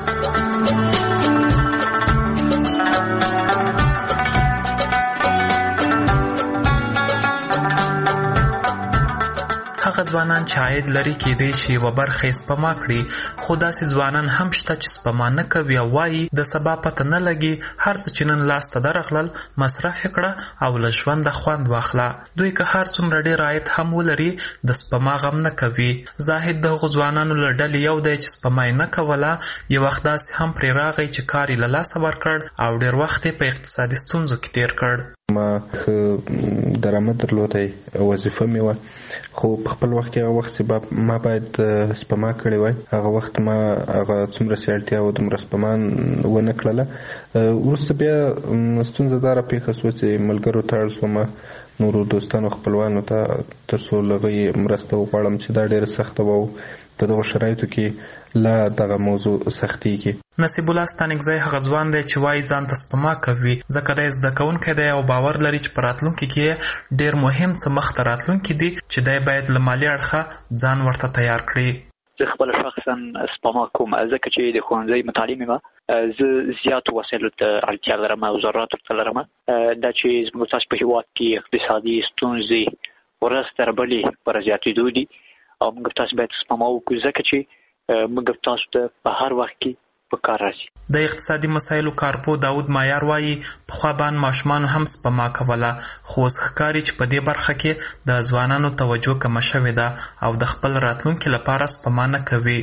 هغه ځوانان چې عاید لري کېدای شي یوه برخه یې سپما کړي، خو داسې ځوانان هم شته چې سپما نه کوي او وایي د سبا پته نه لګي، هر څه چې نن لاس ته درغلل مصرف یې کړه او له ژونده خوند واخله. دوی که هر څومره ډېر عاید هم ولري د سپما غم نه کوي. زاهد د هغو ځوانانو له ډلې یو دی چې سپما یې نه کوله، یو وخت داسې هم پرې راغی چې کار یې له لاسه ورکړ او ډېر وخت یې په اقتصادي ستونزو کې تېر کړ. ما درآمد درلودی، وظیفه مې وه، خو په خپل وخت کې هغه وخت چې ما باید سپما کړې وای، هغه وخت ما هغه څومره چې اړتیا و دومره سپما ونه کړله. وروسته بیا ستونزه دا راپېښه شوه چې ملګرو ته اړ شوم، نورو دوستانو خپلوانو ته، تر څو له هغوی مرسته وغواړم چې دا ډېره سخته وه او په دغو شرایطو کې لا دغه موضوع سختېږي. نصیب الله ستانکزی هغه ځوان دی چې وایي ځان ته سپما کوي، ځکه دی زده کوونکی دی او باور لري چې په راتلونکي کې ډېر مهم څه مخته راتلونکي دي چې دی باید له مالي اړخه ځان ورته تیار کړي. زه خپله شخصا سپما کوم، ځکه چې د ښوونځي متعلم یم، زه زیاتو وسایلو ته اړتیا لرم او ضروراتو ته لرم. دا چې زموږ تاسو په هېواد کې اقتصادي ستونزې ورځ تر بلې پر زیاتېدو دي او موږ تاسو باید سپما وکړو، ځکه چې موږ تاسو ته په هر وخت کې په کار راځي. د اقتصادي مسایلو کارپو داود مایار وایي پخوا باندې ماشومانو هم سپما کوله، خو اوس ښکاري چې په دې برخه کې د ځوانانو توجه کمه شوې ده او د خپل راتلونکي لپاره سپما نه کوي.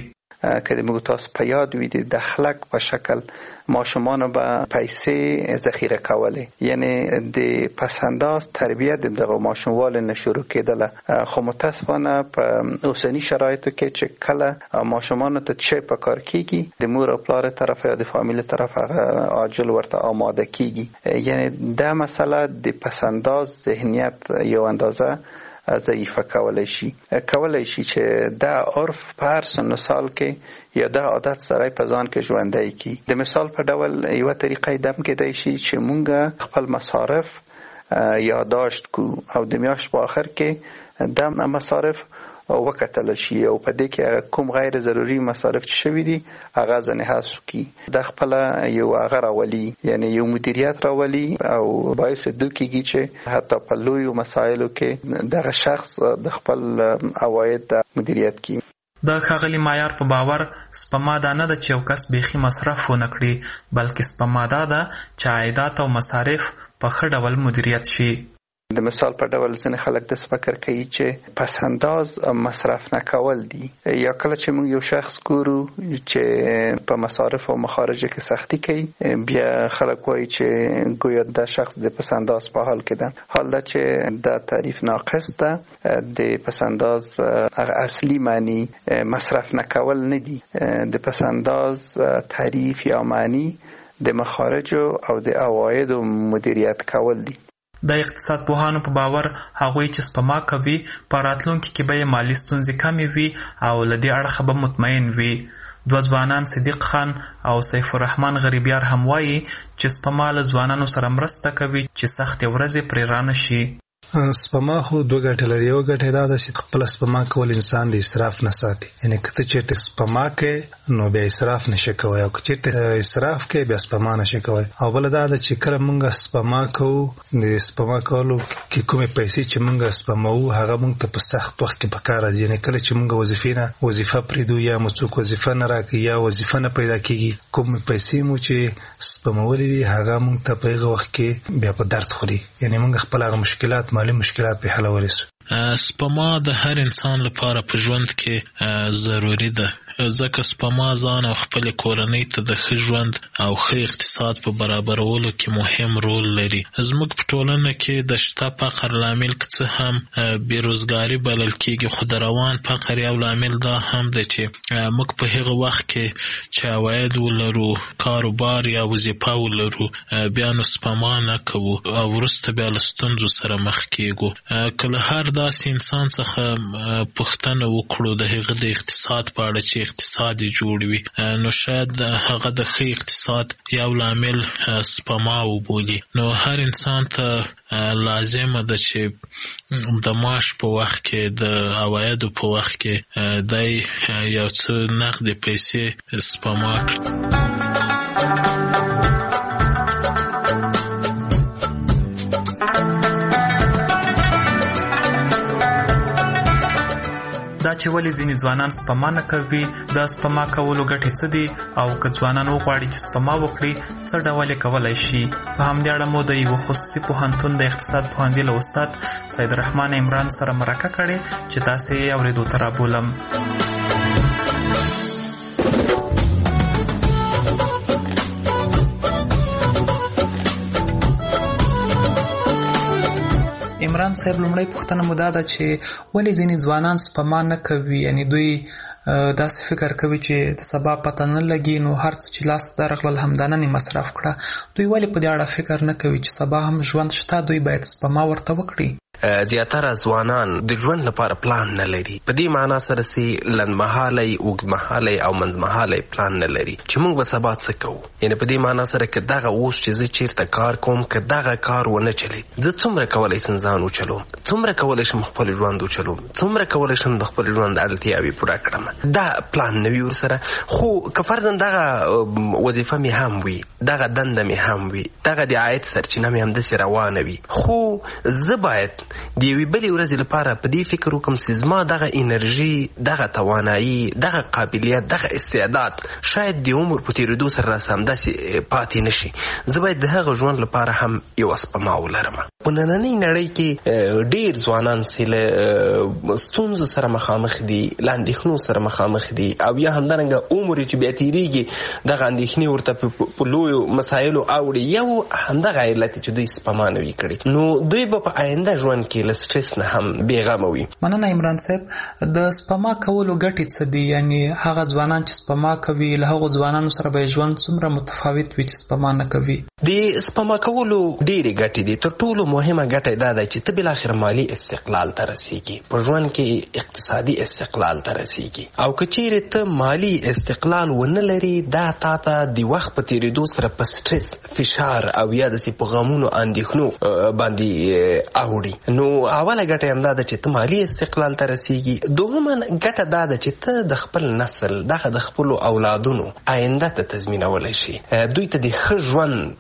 که د موږ تاسو په یاد وي د دخلک په شکل ماشومان به پیسې ذخیره کولې، یعنی د پسنداز تربیت دغه ماشوموال نه شروع کېدله. خو متاسفانه په اوسنی شرایطو کې چې کله ماشومان ته څه په کار کیږي د مور او پلار طرف یا د فامیل طرف هغه عاجل ورته آماده کیږي. یعنی دا مسئله د پسنداز ذهنیت یو اندازه ضعیفه کولای شي چې دا عرف په هر سن سال کې یا دا عادت سره په ځان کې ژوندی کی. د مثال په ډول یو طریقې دم کېدای شي چې مونږ خپل مصارف یادداشت کو او د میاشت په آخر کې د مصارف وکتل شي او په دې کې کوم غیر ضروري مصارف چې شوي دي هغه ځنه حذف کی. د خپل یو هغه راولي، یعنی یو مدیریت راولي او باعث دوکیږي چې حتی په لویو مسایلو کې دغه شخص د خپل عواید مدیریت کی. د ښاغلي معیار په باور سپما دا نه ده چې یو کس بیخي مصرف ونه کړي، بلکې سپما دا ده چې عایدات او مصارف په ښه ډول مدیریت شي. د مثال په ډول ځینې خلک د فکر کوي چې پسنداز مصرف نه کول دي، یا کله چې موږ یو شخص ګورو چې په مصارف او مخارج کې سختی کوي بیا خلک وایي چې گویا د شخص د پسنداز په حال کې ده. حال دا چې دا تعریف ناقص ده. د پسنداز اصلي معنی مصرف نه کول نه دي. د پسنداز تعریف یا معنی د مخارج او د عواید مدیریت کول دي. د اقتصاد پوهانو په باور هغوی چې سپما کوي په راتلونکي کې به مالي ستونزې کمې وي او له دې اړخه به مطمئن وي. دوه ځوانان صدیق خان او سیف الرحمن غریبیار هم وایي چې سپما له ځوانانو سره مرسته کوي چې سختې ورځې پرې رانه شي. سپما خو دوه ګټې لري. یو ګټه دا ده چې خپل سپما کول انسان د اسراف نه ساتي، یعنی که ته چېرته سپما کوې نو بیا اسراف نشي کوی، او که چېرته اسراف کوې بیا سپما نشي کوی. او بله دا ده چې کله موږ سپما کوو د سپما کولو کې کومې پیسې چې موږ سپموو هغه موږ ته په سخت وخت کې په کار راځي. یعنی کله چې موږ وظیفه پرېږدو یا مو څوک وظیفه نه راکوي یا وظیفه نه پیدا کېږي، کومې پیسې مو چې سپمولې دي هغه موږ ته په هغه وخت کې بیا په درد خوري. یعنی موږ خپل هغه مشکلات مالی مشکلات په حل ورسو. سپما د هر انسان لپاره په ژوند کې ضروری ده، ځکه سپما ځان او خپل کورنۍ ته د ښه ژوند او ښه اقتصاد په برابرولو کې مهم رول لري. زموږ په ټولنه کې د شته فقر لامل که څه هم بیروزګاري بلل کېږي، خو د روان فقر یو لامل دا هم ده چې موږ په هغه وخت کې چې عواید ولرو، کاروبار یا وظیفه ولرو، بیا نو سپما نه کوو او وروسته بیا له ستونزو سره مخ کېږو. که له هر داسې انسان څخه پوښتنه وکړو د هغه د اقتصاد په اړه چې اقتصاد جوړ وي، نو شاید هغه د ښه اقتصاد یو لامل سپما وبولي. نو هر انسان ته لازمه ده چې د معاش په وخت کې د عوایدو په وخت کې دی یو څه نقدې پیسې سپما کړي. دا چې ولې ځینې ځوانان سپما نه کوي، دا سپما کولو ګټې څه دي، او که ځوانان وغواړي چې سپما وکړي څه ډول یې کولی شي. په همدې اړه مو د یوه خصوصي پوهنتون د اقتصاد پوهنځي له استاد سید الرحمن عمران سره مرکه کړې چې تاسې یې اورېدو ته رابولم. عمران صاحب، لومړی پوښتنه مو دا ده چې ولې ځینې ځوانان سپما نه کوي؟ یعنی دوی داسې فکر کوي چې د سبا پته نه لګي، نو هر څه چې لاس ته راغلل همدا نن مصرف کړه. دوی ولې په دې اړه فکر نه کوي چې سبا هم ژوند شته، دوی باید سپما ورته وکړي؟ زیاتره ځوانان د ژوند لپاره پلان نه لري. په دې معنا سره چې لنډمهالی، اوږدمهالی او منځمهالی پلان نه لري چې موږ به سبا څه کوو. یعنې په دې معنا سره که دغه اوس چې زه چیرته کار کوم، که دغه کار ونه چلید، زه څومره کولی شم ځان وچلوم، څومره کولی شم خپل ژوند وچلوم، څومره کولی شم د خپل ژوند اړتیاوې پوره کړم. دا پلان نه وي ورسره. خو که فرضاً دغه وظیفه مې هم وي، دغه دنده مې هم وي، دغه د عاید سرچینه مې همداسې روانه وي، خو زه باید د یوې بلې ورځې لپاره په دې فکر وکم چې زما دغه انرژي، دغه توانایي، دغه قابلیت، دغه استعداد شاید د عمر په تېرېدو سره راسه همداسې پاتې نشي. زه باید د هغه ژوند لپاره هم یوه سپما ولرم. په نننۍ نړۍ کې ډېر ځوانان چې له ستونزو سره مخامخ دي، له اندېښنو سره مخامخ دي، او یا همدارنګه عمر چې بیا تېرېږي دغه اندېښنې ورته په لویو مسایلو اوړي. یو همدغه علت چې دوی سپما نه وي کړې، نو دوی به په آینده ژوند کې له سټرس نه هم بېغمه وي. مننه عمران صاحب. د سپما کولو ګټې څه دي؟ یعنی هغه ځوانان چې سپما کوي له هغو ځوانانو سره به ژوند څومره متفاوت وي چې سپما نه کوي؟ د سپما کولو ډېرې ګټې دي. تر ټولو مهمه ګټه دا ده چې ته بالاخره مالي استقلال ته رسېږي، په ژوند کې اقتصادي استقلال ته رسېږي. او که چیرې ته مالي استقلال ونه لري، دا تا ته د وخت په تېرېدو سره په سټرس، فشار او یا داسې په غمونو اندېښنو باندې اوړي. نو اوله ګټه همدا ده چې ته مالي استقلال ته رسېږي. دوهمه ګټه دا ده چې ته د خپل نسل، دغه د خپلو اولادونو آینده ته تضمینولی شي، دوی ته د ښه ژوند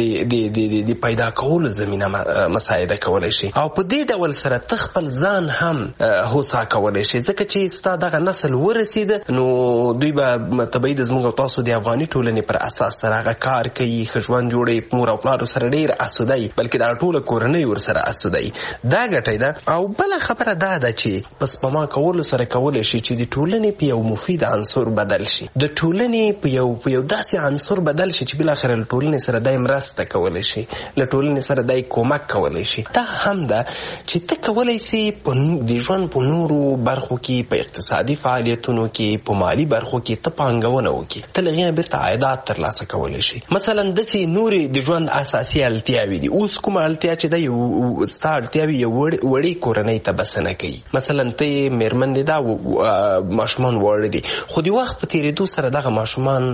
د پیدا کولو زمینه مساعده کولی شي. او په دې ډول سره ته خپل ځان هم هوسا کولی شي، ځکه چې ستا دغه نسل ورسېده نو دوی به طبیعي د زموږ او تاسو د افغاني ټولنې پر اساس سره هغه کار کوي، ښه ژوند جوړوي، مور او پلارو سره ډېر اسوده وي، بلکې دا ټوله کورنۍ ورسره اسوده وي. دا ګټه ده. او بله خبره دا ده چې په سپما کولو سره کولی شي چې د ټولنې په یو مفید عنصر بدل شي، د ټولنې په یو داسې عنصر بدل شي چې بالاخره له ټولنې سره دای مرسته کولی شي، له ټولنې سره دای کومک کولی شي. دا هم ده چې ته کولی سي د ژوند په نورو برخو کې، په اقتصادي فعالیتونو کې، په مالي برخو کې ته پانګونه وکړي، ته له هغې نه بیرته عایدات ترلاسه کولی شي. مثلا داسې نورې د ژوند اساسي اړتیاوې دي. اوس کومه اړتیا چې ده یو ستا اړتیاوې یو وړې کورنۍ ته بسنه کوي. مثلا ته یې مېرمن دې دا ماشومان واړه دي، خو د وخت په تېرېدو سره دغه ماشومان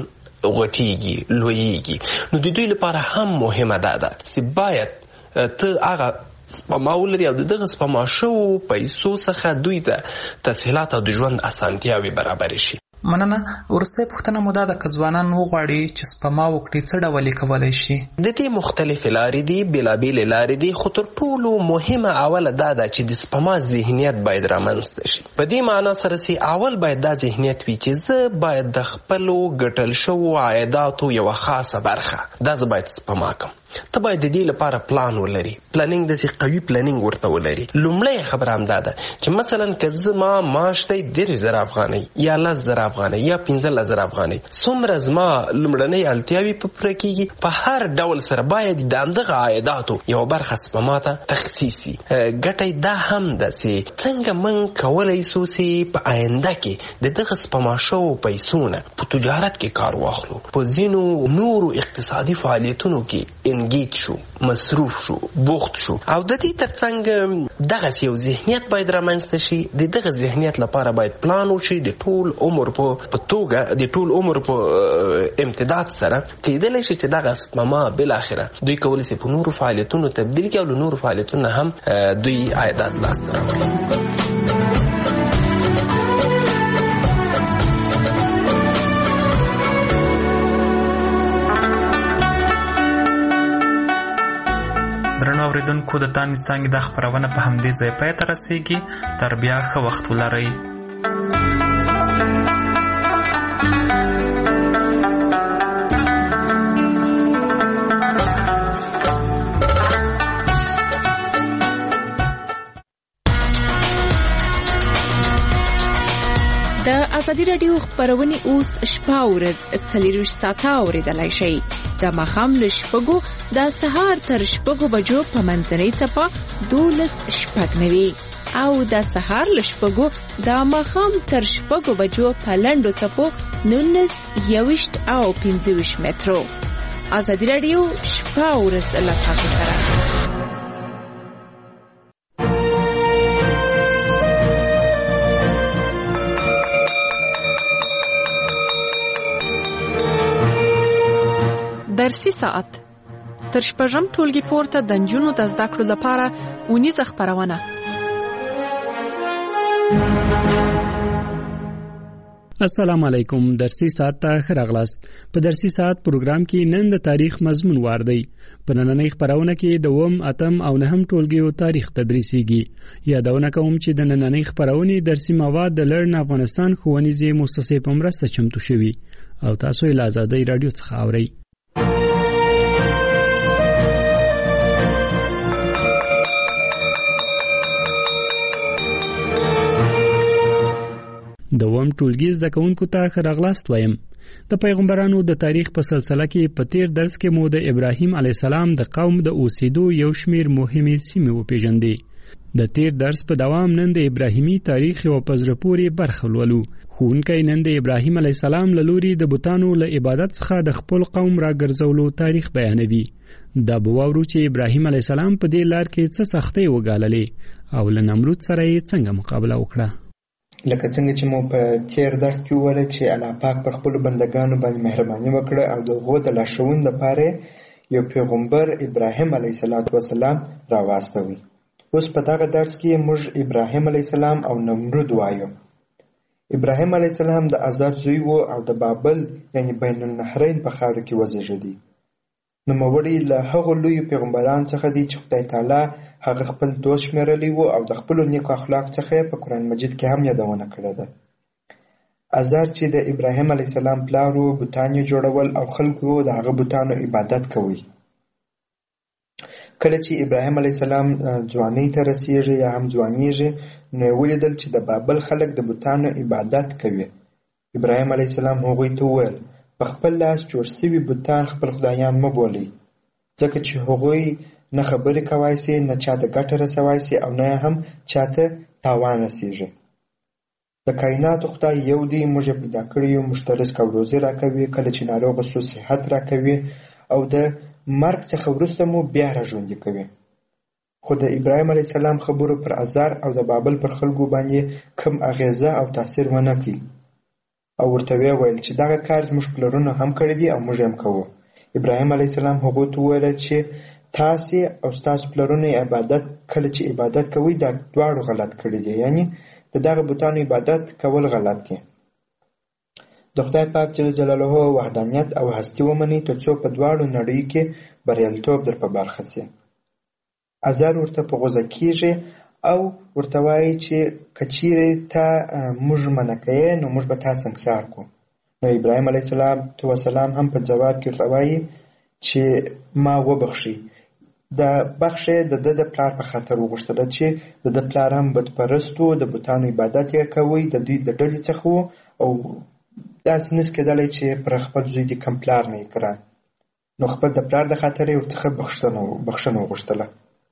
غټېږي، لویېږي. نو د دوی لپاره هم مهمه ده چې باید ته هغه سپما ولري او د دغه سپما شوو پیسو څخه دوی ته تسهیلات او د ژوند اسانتیاوې برابرې شي. مننه. وروستۍ پوښتنه مو دا ده که ځوانان وغواړي چې سپما وکړي څه ډول یې کولی شي؟ د دې مختلفې لارې دي، بېلابېلې لارې دي، خو تر ټولو مهمه اوله دا ده چې د سپما ذهنیت باید رامنځته شي. په دې معنا سره چې اول باید دا ذهنیت وي چې زه باید د خپلو ګټل شوو عایداتو یوه خاصه برخه دا زه باید سپما کړم. ته باید د دې لپاره پلان ولري، پلانینګ داسې قوي پلانینګ ورته ولري. لومړی خبره همدا ده چې مثلا که زما معاش دی 10,000 افغانۍ یا 10,000 افغانۍ یا 15,000 افغانۍ، څومره زما لومړنۍ اړتیاوې په پوره کېږي، په هر ډول سره باید د همدغه عایداتو یوه برخه سپما ته تخصیص شي. ګټه دا هم ده چې څنګه موږ کولی شو چې په آینده کې د دغه سپما شوو پیسو نه په تجارت کې کار واخلو، په ځینو نورو اقتصادي فعالیتونو کې انګیج شو، مصروف شو، بوخت شو. او د دې ترڅنګ دغه یو ذهنیت باید رامنځته شي. د دغه ذهنیت لپاره باید پلان وشي د ټول عمر په توګه، د ټول عمر په امتداد سره کېدلی شي چې دغه سپما بالاخره دوی کولی شي په نورو فعالیتونو تبدیل کړي او له نورو فعالیتونو هم دوی عایدات لاسته راوړي. اوریدونکو د تانې څانګې دا خپرونه په همدې ځای پای ته رسېږي. تر بیا ښه وخت ولرئ. د ازادي راډیو خپرونې اوس شپه ورځ 24 ساعته اورېدلای شئ. د ماښام له 6 د سهار تر 6 بجو په منځنۍ څپه 12:09 او د سهار له 6 د ماښام تر 6 بجو په لنډو څپو 19:20 او 25 مترو. ازادي راډیو شپه ورځ له تاسو سره. درسي ساعت تر شپږم ټولګي پورته د نجونو د زده کړو لپاره اونیزه خپرونه. السلام علیکم. درسي ساعت ته ښه راغلاست. په درسي ساعت پروګرام کې نن د تاریخ مضمون وار دی. په نننۍ خپرونه کې د 8 او 9 ټولګیو تاریخ تدریسیږي. یادونه کوم چې د نننۍ خپرونې درسي مواد د لړن افغانستان ښوونیزې مؤسسې په مرسته چمتو شوي او تاسو یې له آزادۍ رادیو څخه اورئ. د 8 ټولګي زده کوونکو ته ښه راغلاست وایم. د پیغمبرانو د تاریخ په سلسله کې په تیر درس کې مو د ابراهیم علیه السلام د قوم د اوسېدو یو شمیر مهمې سیمې وپېژندې. د تیر درس په دوام نن د ابراهیمي تاریخ یو په زړه پورې برخه لولو. ښوونکی نن د ابراهیم علیه السلام له لوري د بتانو له عبادت څخه د خپل قوم راګرځولو تاریخ بیانوي. دا به واورو چې ابراهیم علیه السلام په دې لار کې څه سختۍ وګاللې او له نمرود سره یې څنګه مقابله وکړه. لکه څنګه چې مو په تیر درس کې وویل چې الله پاک پر خپل بندگانو باندې مهرباني وکړه او د هغو د لارښوونې لپاره یو پیغمبر ابراهیم علیه السلام راواستوي. اوس په دغه درس کې موږ ابراهیم علیه السلام او نمرود وایو. ابراهیم علیه السلام د آزار زوی و او د بابل یعنی بین النهرین په خاوره کې وزیږېدی. نوموړی له هغو لویو پیغمبرانو څخه دی چې خدای تعالی هغه خپل دوست شمیرلی و او د خپل نیکو اخلاق څخه په قرآن مجید کې هم یادونه کړې ده. آزار چې د ابراهیم علیه السلام پلار و بتان یې جوړول او خلکو د هغه بتانو عبادت کوي. کله چې ابراهیم علیه السلام ځوانۍ ته رسیږي یا هم ځوانیږي نو یې ولیدل چې د بابل خلک د بتانو عبادت کوي. ابراهیم علیه السلام هغوی ته وویل په خپل لاس جوړ شوي بتان خپل خدایان مه بولئ ځکه چې هغوی نه خبرې کوای سي نه چاته ګټه رسوای سي او نه هم چاته تاوان رسیږي. د کائناتو خدای یو دی، موږ یې پیدا کړی یو، موږ ته رزق او روزي راکوي، کله چې ناروغه سو صحت راکوي او د مرګ څخه وروسته مو بیا راژوندي کوي. خو د ابراهیم علیه السلام خبرو پر آزار او د بابل پر خلکو باندې کم اغیزه او تاثیر ونه کړي او ورته ویل چې دغه کار زموږ پلرونو هم کړی دی او موږ هم کوو. ابراهیم علیه السلام هغو ته وویل چې تاسې او ستاسو پلرونه عبادت کله چې عبادت کوئ دا دواړو غلط کړي دي، یعنی د دغه بتانو عبادت کول غلط دي. د خدای پاک جل جلاله وحدانیت او هستی ومنئ تر څو په دواړو نړۍ کې بریالیتوب در په برخه سي. آزار ورته په غوسه کیږي او ورته وایي چې که چیرې تا موږ منع کوې نو موږ به تا سنګسار کړو. نو ابراهیم علیه السلام هم په جواب کې ورته وایي چې ما وبخښي. د بخښه د پلار په خاطر وغوښتله چې د پلار هم بتپرست و، د بتانو عبادت یې کوي، د دوی د ډلې څخه و او داسې نس کېدلی چې پر خپل زوی د کم پلار نه یې کړه. نو خپل د پلار د خاطر یې ورڅخه بخښنه وغوښتله.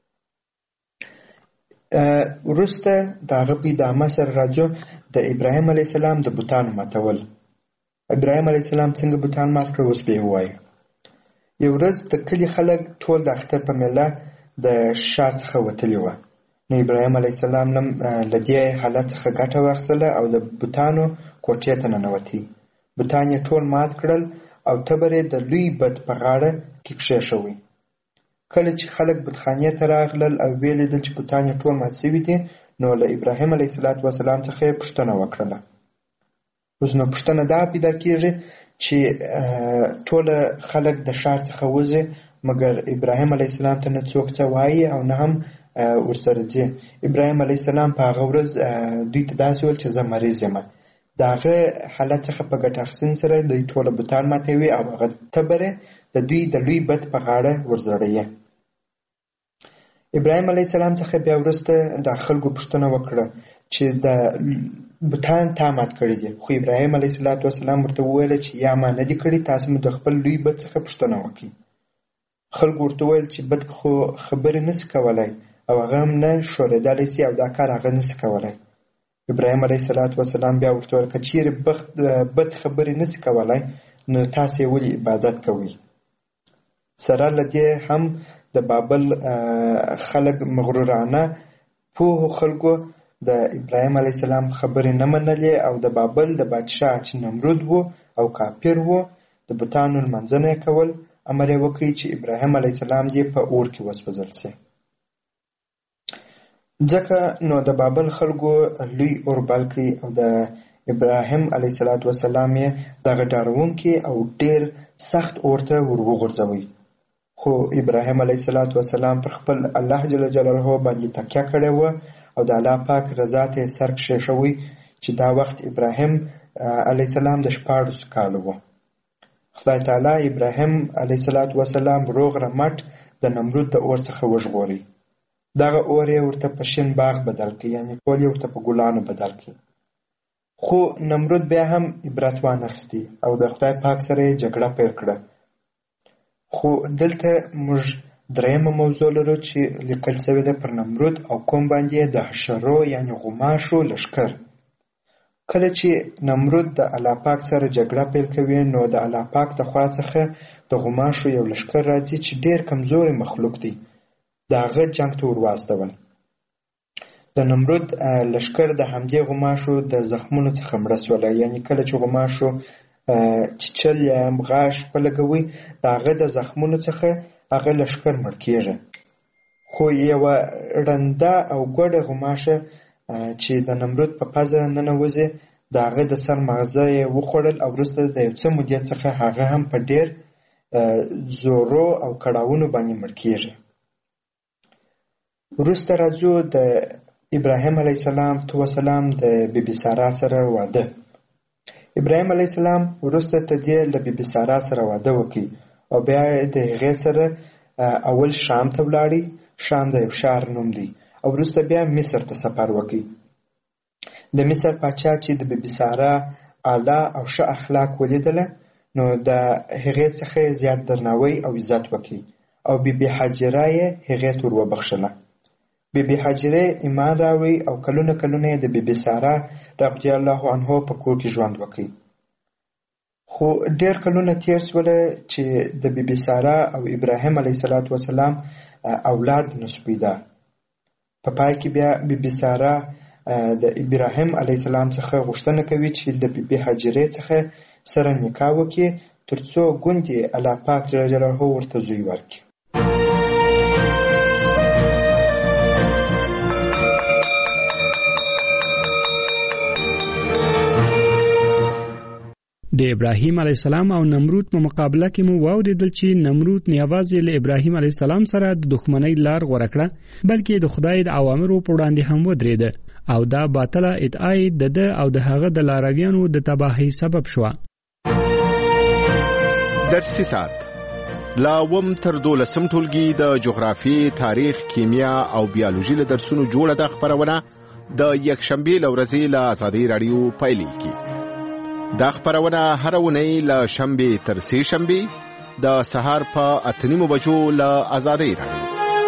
وروسته د هغه په ادامه سره راځو د ابراهیم علیه السلام د بتانو ماتول. ابراهیم علیه السلام څنګه بتان مات کړه اوس به یې ووایو. یو ورځ د کلي خلک ټول د اختر په میله د ښار څخه وتلي وه. نو ابراهیم علیه السلام له دې حالت څخه ګټه واخیستله او د بتانو کوټې ته ننوتی. بتان یې ټول مات کړل او تبر یې د لوی بت په غاړه کې کښېښوی. کله چې خلک بتخانې ته راغلل او ویې لیدل چې بتان یې ټول مات شوي دي نو له ابراهیم علیه السلام څخه یې پوښتنه وکړله. اوس نو پوښتنه دا پیدا کېږي چې ټول خلک د ښار څخه وځي مګر ابراهیم علیه السلام ته نه څوک څه وایي او نه هم ورسره ځي. ابراهیم علیه السلام په هغه ورځ دوی ته داسې ویل چې زه مریض یم. د هغه حالت څخه په ګټه اخیستنې سره دوی ټوله بتان ماتوي او هغه تبر د دوی د لوی بت په غاړه ورزړوي. ابراهیم علیه السلام څخه بیا وروسته د خلکو پوښتنه وکړه چې د بتان تا مات کړي دي. خو ابراهیم علیه السلام ورته وویل چې یا ما نه دي کړي، تاسو مو د خپل لوی بت څخه پوښتنه وکړئ. خلکو ورته وویل چې بت خو خبرې نشي کولی او هغه هم نه ښورېدلی سي او دا کار هغه نشي کولی. ابراهیم علیه السلام بیا ورته وویل که چیرې بت خبرې نشي کولی نو تاسو یې ولې عبادت کوئ. سره له دې هم د بابل خلک مغرورانه پوهو خلکو د ابراهیم علیه السلام خبرې نه منلې او د بابل د بادشاه چې نمرود و او کافر و د بتانو لمانځنه یې کول امر یې وکړي چې ابراهیم علیه السلام دې په اور کې وسوځل سي. ځکه نو د بابل خلکو لوی اور بل کړي او د ابراهیم علیه السلام یې دغه ډارونکي او ډېر سخت اور ته وروغورځوي. خو ابراهیم علیه السلام پر خپل الله جل جلاله باندې تکیه کړې وه او د الله پاک رضا ته یې سر کښېښوی چې دا وخت ابراهیم علیه السلام د 14 کاله و. خدای تعالی ابراهیم علیه السلام روغ رمټ د نمرود د اور څخه وژغوري. دغه اور یې ورته په شین باغ بدل کړي، یعنی ټول یې ورته په ګلانو بدل کړي. خو نمرود بیا هم عبرت وانخستی او د خدای پاک سره یې جګړه پیل کړه. خو دلته موږ درېیمه موضوع لرو چې لیکل شوې ده پر نمرود او قوم باندې د حشرو یعنی غوماشو لښکر. کله چې نمرود د الله پاک سره جګړه پیل کوي نو د الله پاک د خوا څخه د غوماشو یو لښکر راځي چې ډېر کمزوري مخلوق دی، د هغه جنګ ته ورواستول. د نمرود لښکر د همدې غوماشو د زخمونو څخه مړه سوله، یعنی کله چې غوماشو چیچل یا غاښ په لګوي د هغه د زخمونو څخه هغه لښکر مړ کېږي. خو یوه ړنده او ګوډه غوماشه چې د نمرود په پزه ننوځي د هغه د سر مغزه یې وخوړل او وروسته د یو څه مودې څخه هغه هم په ډېر زورو او کړاوونو باندې مړ کېږي. وروسته راځو د ابراهیم علیه السلام د بیبي سارا سره واده. ابراهیم علیه السلام وروسته تر دې له بیبي سارا سره واده وکړي او بیا د هغې سره اول شام ته ولاړی. شام د یو ښار نوم دی او وروسته بیا مصر ته سفر وکړي. د مصر پاچا چې د بیبي سارا اعلی او ښه اخلاق ولیدله نو د هغې څخه زیات درناوی او عزت وکړي او بیبي حاجره یې هغې ته وروبخښله. بیبي حاجره ایمان راوړی او کلونه کلونه د بیبي سارا رضی الله عنها په کور کې ژوند وکړي. خو ډېر کلونه تیر شوله چې د بیبي سارا او ابراهیم علیه السلام اولاد نشو پیدا. په پای کې بیا بیبي سارا د ابراهیم علیه السلام څخه غوښتنه کوي چې د بیبي حاجرې څخه سره نکاح وکړي ترڅو ګوندې الله پاک جل جلاله ورته زوی ورکړي. د ابراهیم علیه السلام او نمرود په مقابله کې مو واوریدل چې نمرود نه یوازې له ابراهیم علیه السلام سره د دښمنۍ لار غوره کړه بلکې د خدای د اوامرو په وړاندې هم ودرېده او دا باطله ادعا د ده او د هغه د لارویانو د تباهۍ سبب شوه. درسي ساعت لا وم تر 12 ټولګي د جغرافي، تاریخ، کیمیا او بیولوژي له درسونو جوړه د خبرونه د یکشنبه لورځي له آزادۍ رادیو پایلیږي. دا خبرونه هر ونی له شنبه تر سه شنبه د سهار په 8:30 بجو له آزادۍ رادیو.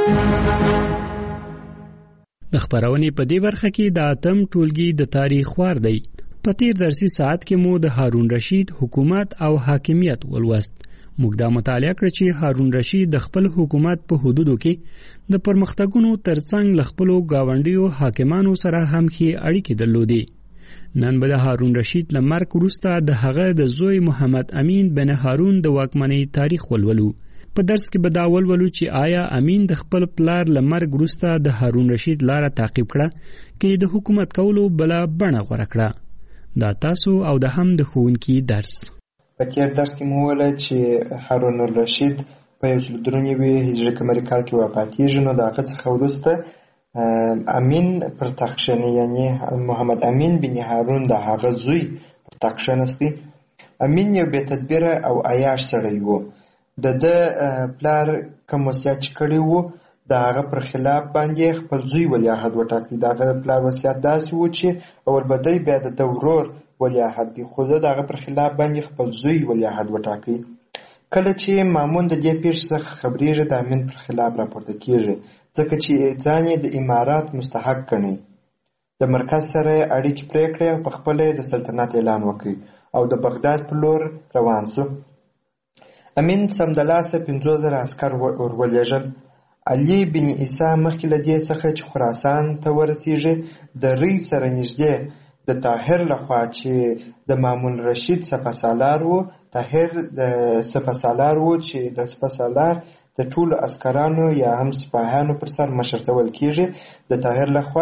د خبرونې په دې برخه کې د اتم ټولګي د تاریخ وار دی. په تیر درسي ساعت کې مو د هارون رشید حکومت او حاکمیت ولوست. موږ دا مطالعه کړ چې هارون رشید د خپل حکومت په حدودو کې د پرمختګونو ترڅنګ له خپلو گاونډیو حاکمانو سره هم ښې اړیکې درلودې. نن به د هارون رشید له مرګ وروسته د هغه د زوی محمد امین بن هارون د واکمنۍ تاریخ ولولو. په درس کې به دا ولولو چې آیا امین د خپل پلار له مرګ وروسته د هارون رشید لاره تعقیب کړه کې د حکومت کولو بله بڼه غوره کړه. دا تاسو او د هم د ښوونکي درس. په تیر درس کې مو وویل چې هارون الرشید په 1393 هجري قمري کال کې وفاتېږي نو د هغه څخه وروسته امین پر تخت کښېني، یعنی محمد امین بن هارون د هغه زوی پر تخت کښېنستی. امین یو بې تدبیره او عیاش سړی و. د ده پلار کوم وصیت چې کړی و د هغه پر خلاف باندې خپل زوی ولیعهد وټاکي. د هغه پلار وصیت داسې و چې اول به دی بیا د ده ورور ولیعهد دی، خو د هغه پر خلاف باندې خپل زوی ولیعهد وټاکي. کله چې مامون د دې پیښې څخه خبرېږي د امین پر خلاف راپورته کېږي ځکه چې ځان یې د امارات مستحق ګڼي. د مرکز سره اړیکې پرې کړې او په خپله د سلطنت اعلان وکړي او د بغداد په لور روان شو. امین سمدلاسه 50,000 عسکر ورولېږل. علي بن عیسی مخکې له دې څخه چې خراسان ته ورسېږي د ری سره نږدې د طاهر لخوا چې د مامون رشید سپهسالار و، طاهر د سپهسالار و چې د سپهسالار د ټولو عسکرانو یا هم سپاهیانو پر سر مشرتول کېږي، د طاهر لخوا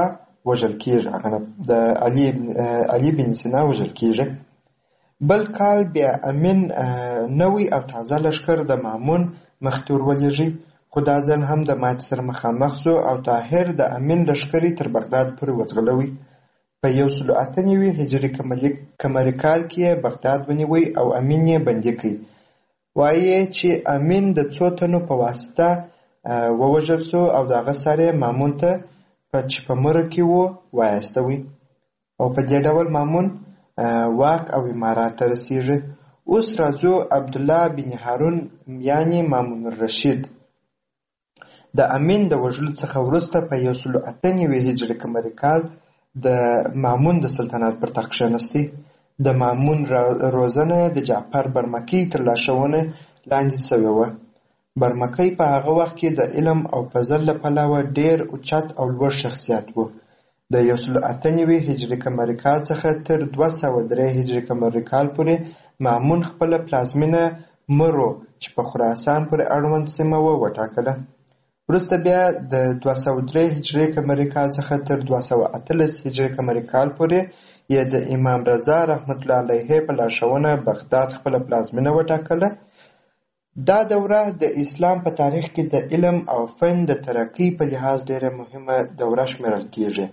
وژل کیږي، هغه د علي بن سینا وژل کیږي. بل کال بیا امین نوی او تازه لښکر د مامون مخې ته ورولېږي، خو دا ځل هم د ماتې سره مخامخ شو او طاهر د امین لښکرې تر بغداد پورې وځغلوي. په 198 هجري قمري کال کې یې بغداد ونیوی او امین یې بندي کړ. وایي چې امین د څو تنو په واسطه ووژل شو او د هغه سر یې مامون ته چې په مره کې و وایستوي او په دې ډول مامون واک او امارات ته رسیږي. اوس راځو عبدالله بن هارون یعنی مامون الرشید د امین د وژلو څخه وروسته په 198 هجري قمري کال د مامون د سلطنت پر تخت کښېنستی. د مامون روزنه د جعفر برمکی تر لارښوونې لاندې شوې وه. برمکی په هغه وخت کې د علم او فضل له پلوه ډېر اوچت او لوړ شخصیت و. د 198 هجري قمري کال څخه تر 203 هجري قمري کال پورې مامون خپله پلازمینه مرو چې په خراسان پورې اړوند سیمه وټاکله. وروسته بیا د 203 هجري قمري کال څخه تر 218 هجري قمري کال پورې یې د امام رضا رحمت الله علیه په لارښوونه بغداد خپله پلازمینه وټاکله. دا دوره د اسلام په تاریخ کې د علم او فن د ترقۍ په لحاظ ډېره مهمه دوره شمیرل کیږي.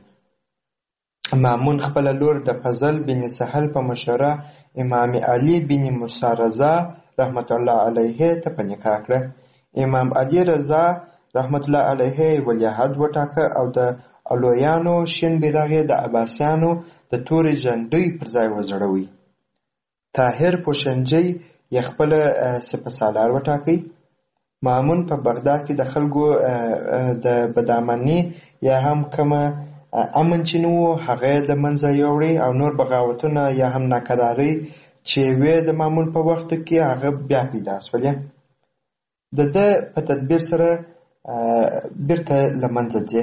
مامون خپله لور د فضل بن سهل په مشوره امام علي بن موسی رضا رحمت الله علیه ته په نکاح کړه. امام علي رضا رحمت الله علیه ولیعهد وټاکه او د علویانو شین بیرغ یې د عباسیانو د تورې جنډۍ پر ځای وځړوي. طاهر پوشنجي یې خپله سپهسالار وټاکئ. مامون په بغداد کې د خلکو د بدامني یا هم کومه امن چې نه و هغه یې د منځه یوړی او نور بغاوتونه یا هم ناکرارۍ چې وې د مامون په وخت کې هغه بیا پیدا شولې. د ده په تدبیر سره بیرته له منځه ځي.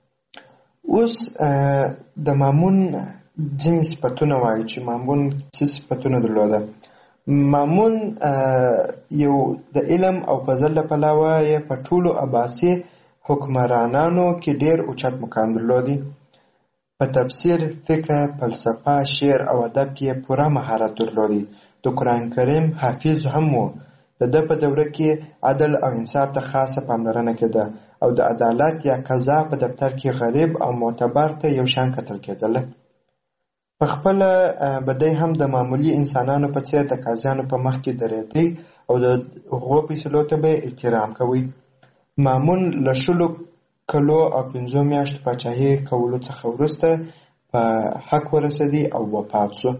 اوس د مامون ځینې صفتونه وایي چې مامون څه صفتونه درلوده. مامون یو د علم او فضل له پلوه یې په ټولو عباسي حکمرانانو کې ډېر اوچت مقام درلودی. په تفسیر، فقه، فلسفه، شعر او ادب کې یې پوره مهارت درلودی. د قرآن کریم حافظ هم و. د ده په دوره کې عدل او انصاف ته خاصه پاملرنه کېده او د عدالت یا قضا په دفتر کې غریب او معتبر ته یو شان کتل کېدله. په خپله به دی هم د معمولي انسانانو په څېر د قاضیانو په مخ کې درېدی او د هغو فیصلو ته به یې احترام کوي. مامون له 10 کلو او 5 میاشتو پاچاهي کولو څخه وروسته په حق ورسېدی او وفات شو.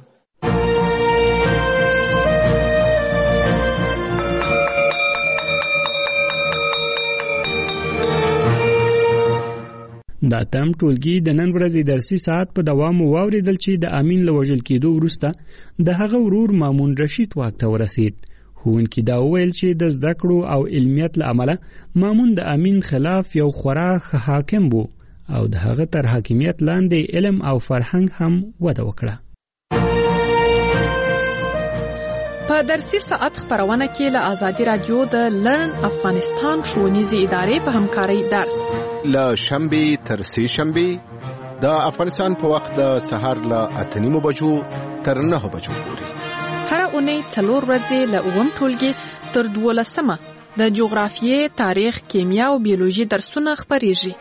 د اتم ټولګي د نن ورځې درسي ساعت په دوام واوریدل چې د امین له وژل کېدو وروسته د هغه ورور مامون رشید واک ته ورسید. ښوونکي دا وویل چې د زده کړو او علمیت له امله مامون د امین خلاف یو خورا ښه حاکم و او د هغه تر حاکمیت لاندې علم او فرهنګ هم وده وکړه. په درسي ساعت خبرونه کې له آزادي رادیو د لرن افغانستان ښوونیزې ادارې په همکارۍ درس له شنبې تر سې شنبې د افغانستان په وخت د سهار له 8:30 بجو تر 9 بجو پورې هر اونۍ 4 ورځې له 9 ټولګي تر 12 د جغرافیې، تاریخ، کیمیا او بیولوژي درسونه خبرېږي.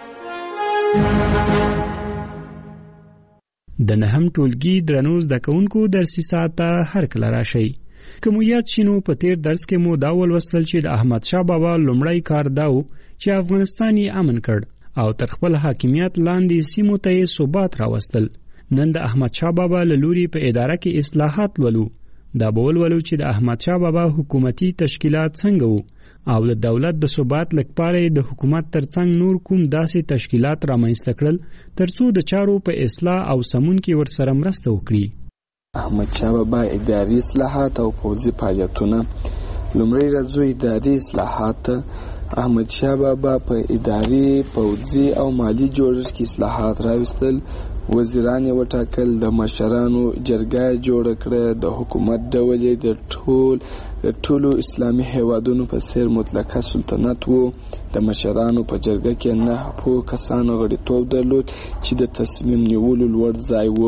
د 9 ټولګي درنو زده کوونکو درسي ساعت ته هر کله راشئ. که مو یاد شینو په تیر درس کې مو دا ولوستل چې د احمد شاه بابا لومړی کار داو چې افغانستان یې امن کړ او تر خپل حاکمیت لاندې سیمو ته یې ثبات راوستل. نن د احمد شاه بابا له لوري په اداره کې اصلاحات ولو. دا به ولولو چې د احمد شاه بابا حکومتي تشکیلات څنګه وو او د دولت د ثبات لپاره د حکومت ترڅنګ نور کوم داسې تشکیلات رامنځته کړل ترڅو د چارو په اصلاح او سمون کې ورسره مرسته وکړي. احمد شاه بابا اداري اصلاحات او پوځي فعالیتونه. لومړی راځو اداري اصلاحات. احمد شاه بابا په اداري، پوځي او مالی جوړښت کې اصلاحات راوستل. وزیران یې وټاکل، د مشرانو جرګه جوړه کړه، د حکومت ډول یې د ټولو اسلامي هیوادونو په څیر مطلقه سلطنت و. د مشرانو په جرګه کې 9 کسانو غړیتوب درلود چې د تصمیم نیولو لوړ ځای و.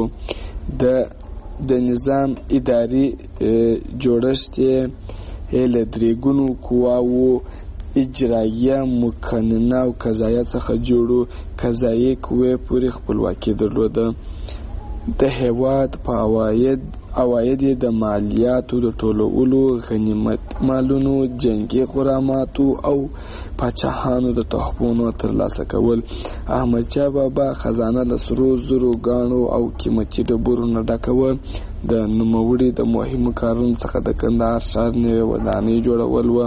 د نظام اداري جوړښت یې له 3 ګونو قواوو اجرائیه، مقننه او قضایه څخه جوړو. قضایي قوې پورې خپلواکي درلوده. د هیواد په عواید یې د مالیاتو د ټولولو، غنیمت مالونو، جنگي غراماتو او پاچاهانو د تحفونو ترلاسه کول. احمدشاه بابا خزانه له سرو زرو، ګاڼو او قیمتي ډبرو نه ډکه وه. د نوموړي د مهمو کارونو څخه د کندهار ښار نوې ودانۍ جوړول و.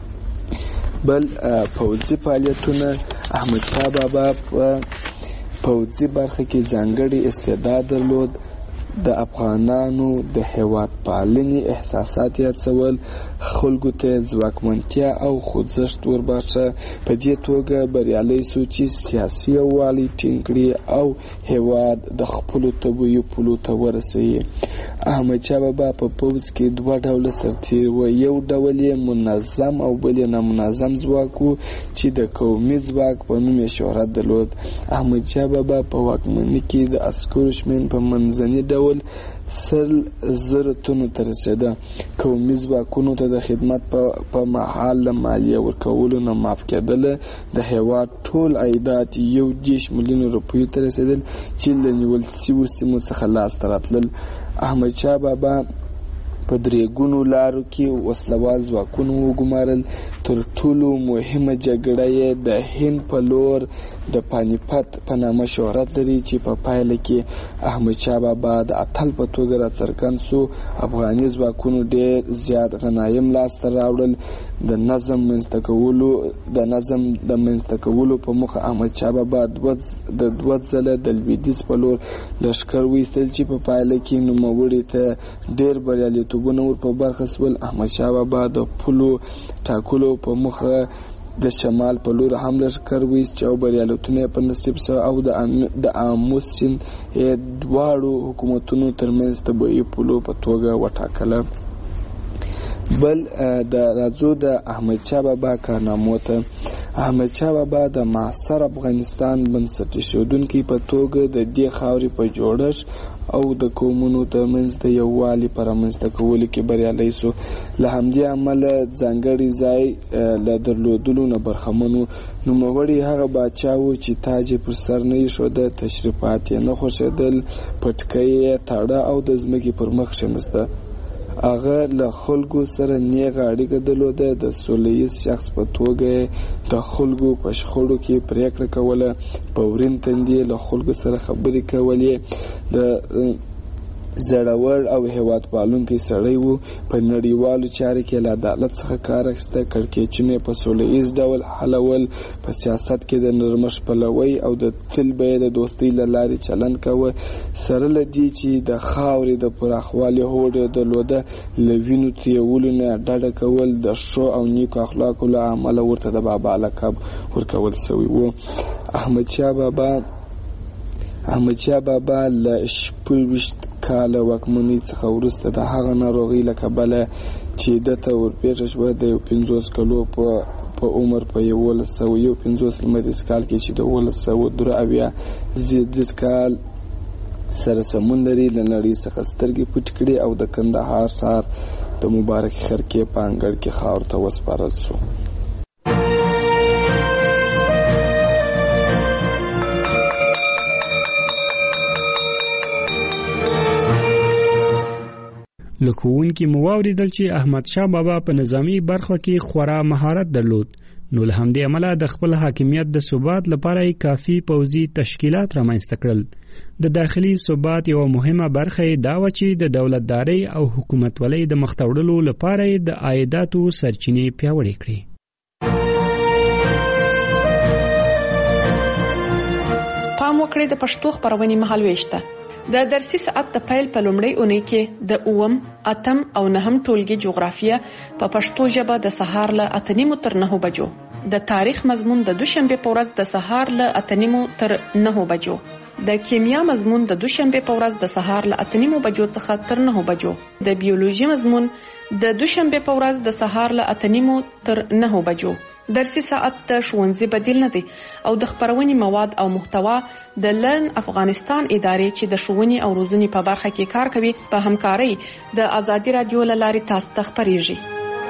بل پوځي فعالیتونه. احمدشاه بابا په پوځي برخه کې ځانګړی استعداد درلود. د افغانانو د هیواد پالنې احساسات یې هڅول، خلکو ته ځواکمنتیا او خوځښت ورباښه. په دې توګه بریالی سو چې سیاسي یووالی ټینګ کړي او هیواد د خپلو طبیعي پولو ته ورسوي. احمدشاه بابا په پوځ کې 2 ډوله سرتیر و. یو ډول یې منظم او بل یې نامنظم ځواک و چې د قومي ځواک په نوم یې شهرت درلود. احمدشاه بابا په واکمنۍ کې د عسکرو شمېر په منځني ډول 100,000 تنو ته رسېده. قومي ځواکونو ته د خدمت په مهال له مالیه ورکولو نه معاف کېدله. د هیواد ټول عایدات 1 ملیون روپیو ته رسېدل چې له نیول شویو سیمو څخه لاسته راتلل. احمدشاه بابا په 3 ګونو لارو کې وسلوال ځواکونه وګمارل. تر ټولو مهمه جګړه یې د هند په لور د پانیپت په نامه شهرت لري چې په پایله کې احمدشاه بابا د اتل په توګه راڅرګند سو. افغاني ځواکونو ډېر زیات غنایم لاسته راوړل. د نظم د منځته کولو په موخه احمدشاه بابا د 2 ځله د لویدیځ په لور لښکر وایستل چې په پایله کې نوموړي ته ډېر بریالیتوبونه ور په برخه سول. احمدشاه بابا د پولو ټاکلو په موخه د شمال په لور هم لښکر وایست او بریالیتونه په نصیب سو او د آمو سیند دواړو حکومتونو ترمنځ طبیعي پولو په توګه وټاکله. بل د راځو د احمدشاه بابا کارنامو ته. احمدشاه بابا د معاصر افغانستان بنسټ ایښودونکي په توګه د دې خاورې په جوړښت او د قومونو ترمنځ د یووالي په رامنځته کولو کې بریالی سو. له همدې امله ځانګړی ځای له درلودلو نه برخمن و. نوموړی هغه باچا و چې تاج یې پر سر نه ایښوده، تشریفات یې نه خوښېدل، پټکۍ یې تاړه او د ځمکې پر مخ کښېناسته. هغه له خلکو سره نیغه اړیکه درلوده. د سوله ییز شخص په توګه د خلکو په شخړو کې پریکړه کوله. په ورین تندي له خلکو سره خبرې کولې. د زړور او هیواد پالونکی سړی و. په نړیوالو چارو کې له عدالت څخه کار اخیسته. کړکېچونه په سوله ییز ډول حلول. په سیاست کې د نرمښت پلوی او د تل به د دوستۍ له لارې چلند کوه. سره له دې چې د خاورې د پراخوالي هوډ درلوده، له وینو تویولو نه ډډه کول. د ښو او نیکو اخلاقو له امله ورته د بابا لقب ورکول شوی و. احمدشاه بابا له 26 کاله واکمنۍ څخه وروسته د هغه ناروغۍ له کبله چې دته ورپېښه شوه د 50 کالو په عمر په 1151 لمریز کال کې چې د 1183 زیږدیز کال سره سمون لري، له نړۍ څخه سترګې پټې کړې او د کندهار ښار د مبارک خرکې په انګړ کې خاورو ته وسپارل شو. له ښوونکي مو واورېدل چې احمدشاه بابا په نظامي برخو کې خورا مهارت درلود، نو له همدې امله د خپل حاکمیت د ثبات لپاره یې کافي پوځي تشکیلات رامنځته کړل. د داخلي ثبات یوه مهمه برخه یې دا وه چې د دولتدارۍ او حکومتولۍ د مخته وړلو لپاره یې د عایداتو سرچینې پیاوړې کړې. پام وکړئ، د پښتو خپرونې مهالوېش ته د درسي ساعت د پیل په لومړۍ اونۍ کې د 8م، 8م او 9م ټولګي جغرافیه په پښتو ژبه د سهار له 8:30 تر 9 بجو، د تاریخ مضمون د دوشنبه په ورځ د سهار له 8:30 تر 9 بجو، د کیمیا مضمون د دوشنبه په ورځ د سهار له 8:30 بجو څخه تر 9 بجو، د بیولوژي مضمون د دوشنبه په ورځ د سهار له 8:30 تر 9 بجو. درسي ساعت د ښوونځي بدیل نه دی او د خبرونې مواد او محتوا د لرن افغانستان ادارې چې د ښوونې او روزنې په برخه کې کار کوي په همکارۍ د ازادي رادیو له لارې تاسو ته خبرېږي.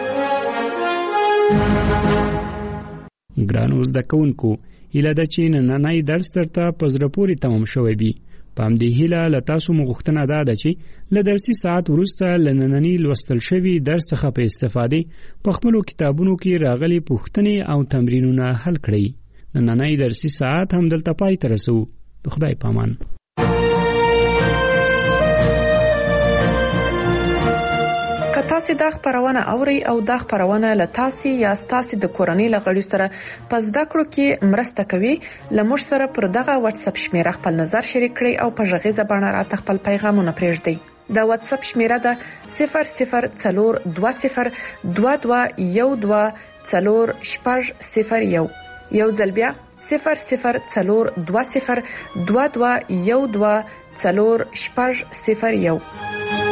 ګرانو زده کوونکو، هیله ده چې نننی درس درته په زړه پورې تمام شوی وي. په همدې هیله له تاسو مو غوښتنه ده چې له درسي ساعت وروسته له ننني لوستل شوي درس څخه په استفادې په خپلو کتابونو کې راغلي پوښتنې او تمرینونه حل کړئ. نننی درسي ساعت هم دلته پای ته رسو. د خدای پامان. که تاسو دا خبرونه اوري او دا خبرونه له تاسو یا تاسو د کورنۍ لغړي سره په زده کړو کې مرسته کوي، لمر سره پر دغه واتس اپ شمیره خپل نظر شریک کړئ او په ژغیزه باندې راته خپل پیغامونه پرېږدئ. دا واتس اپ شمیره ده 004212124001. یو ځل بیا 004212124001.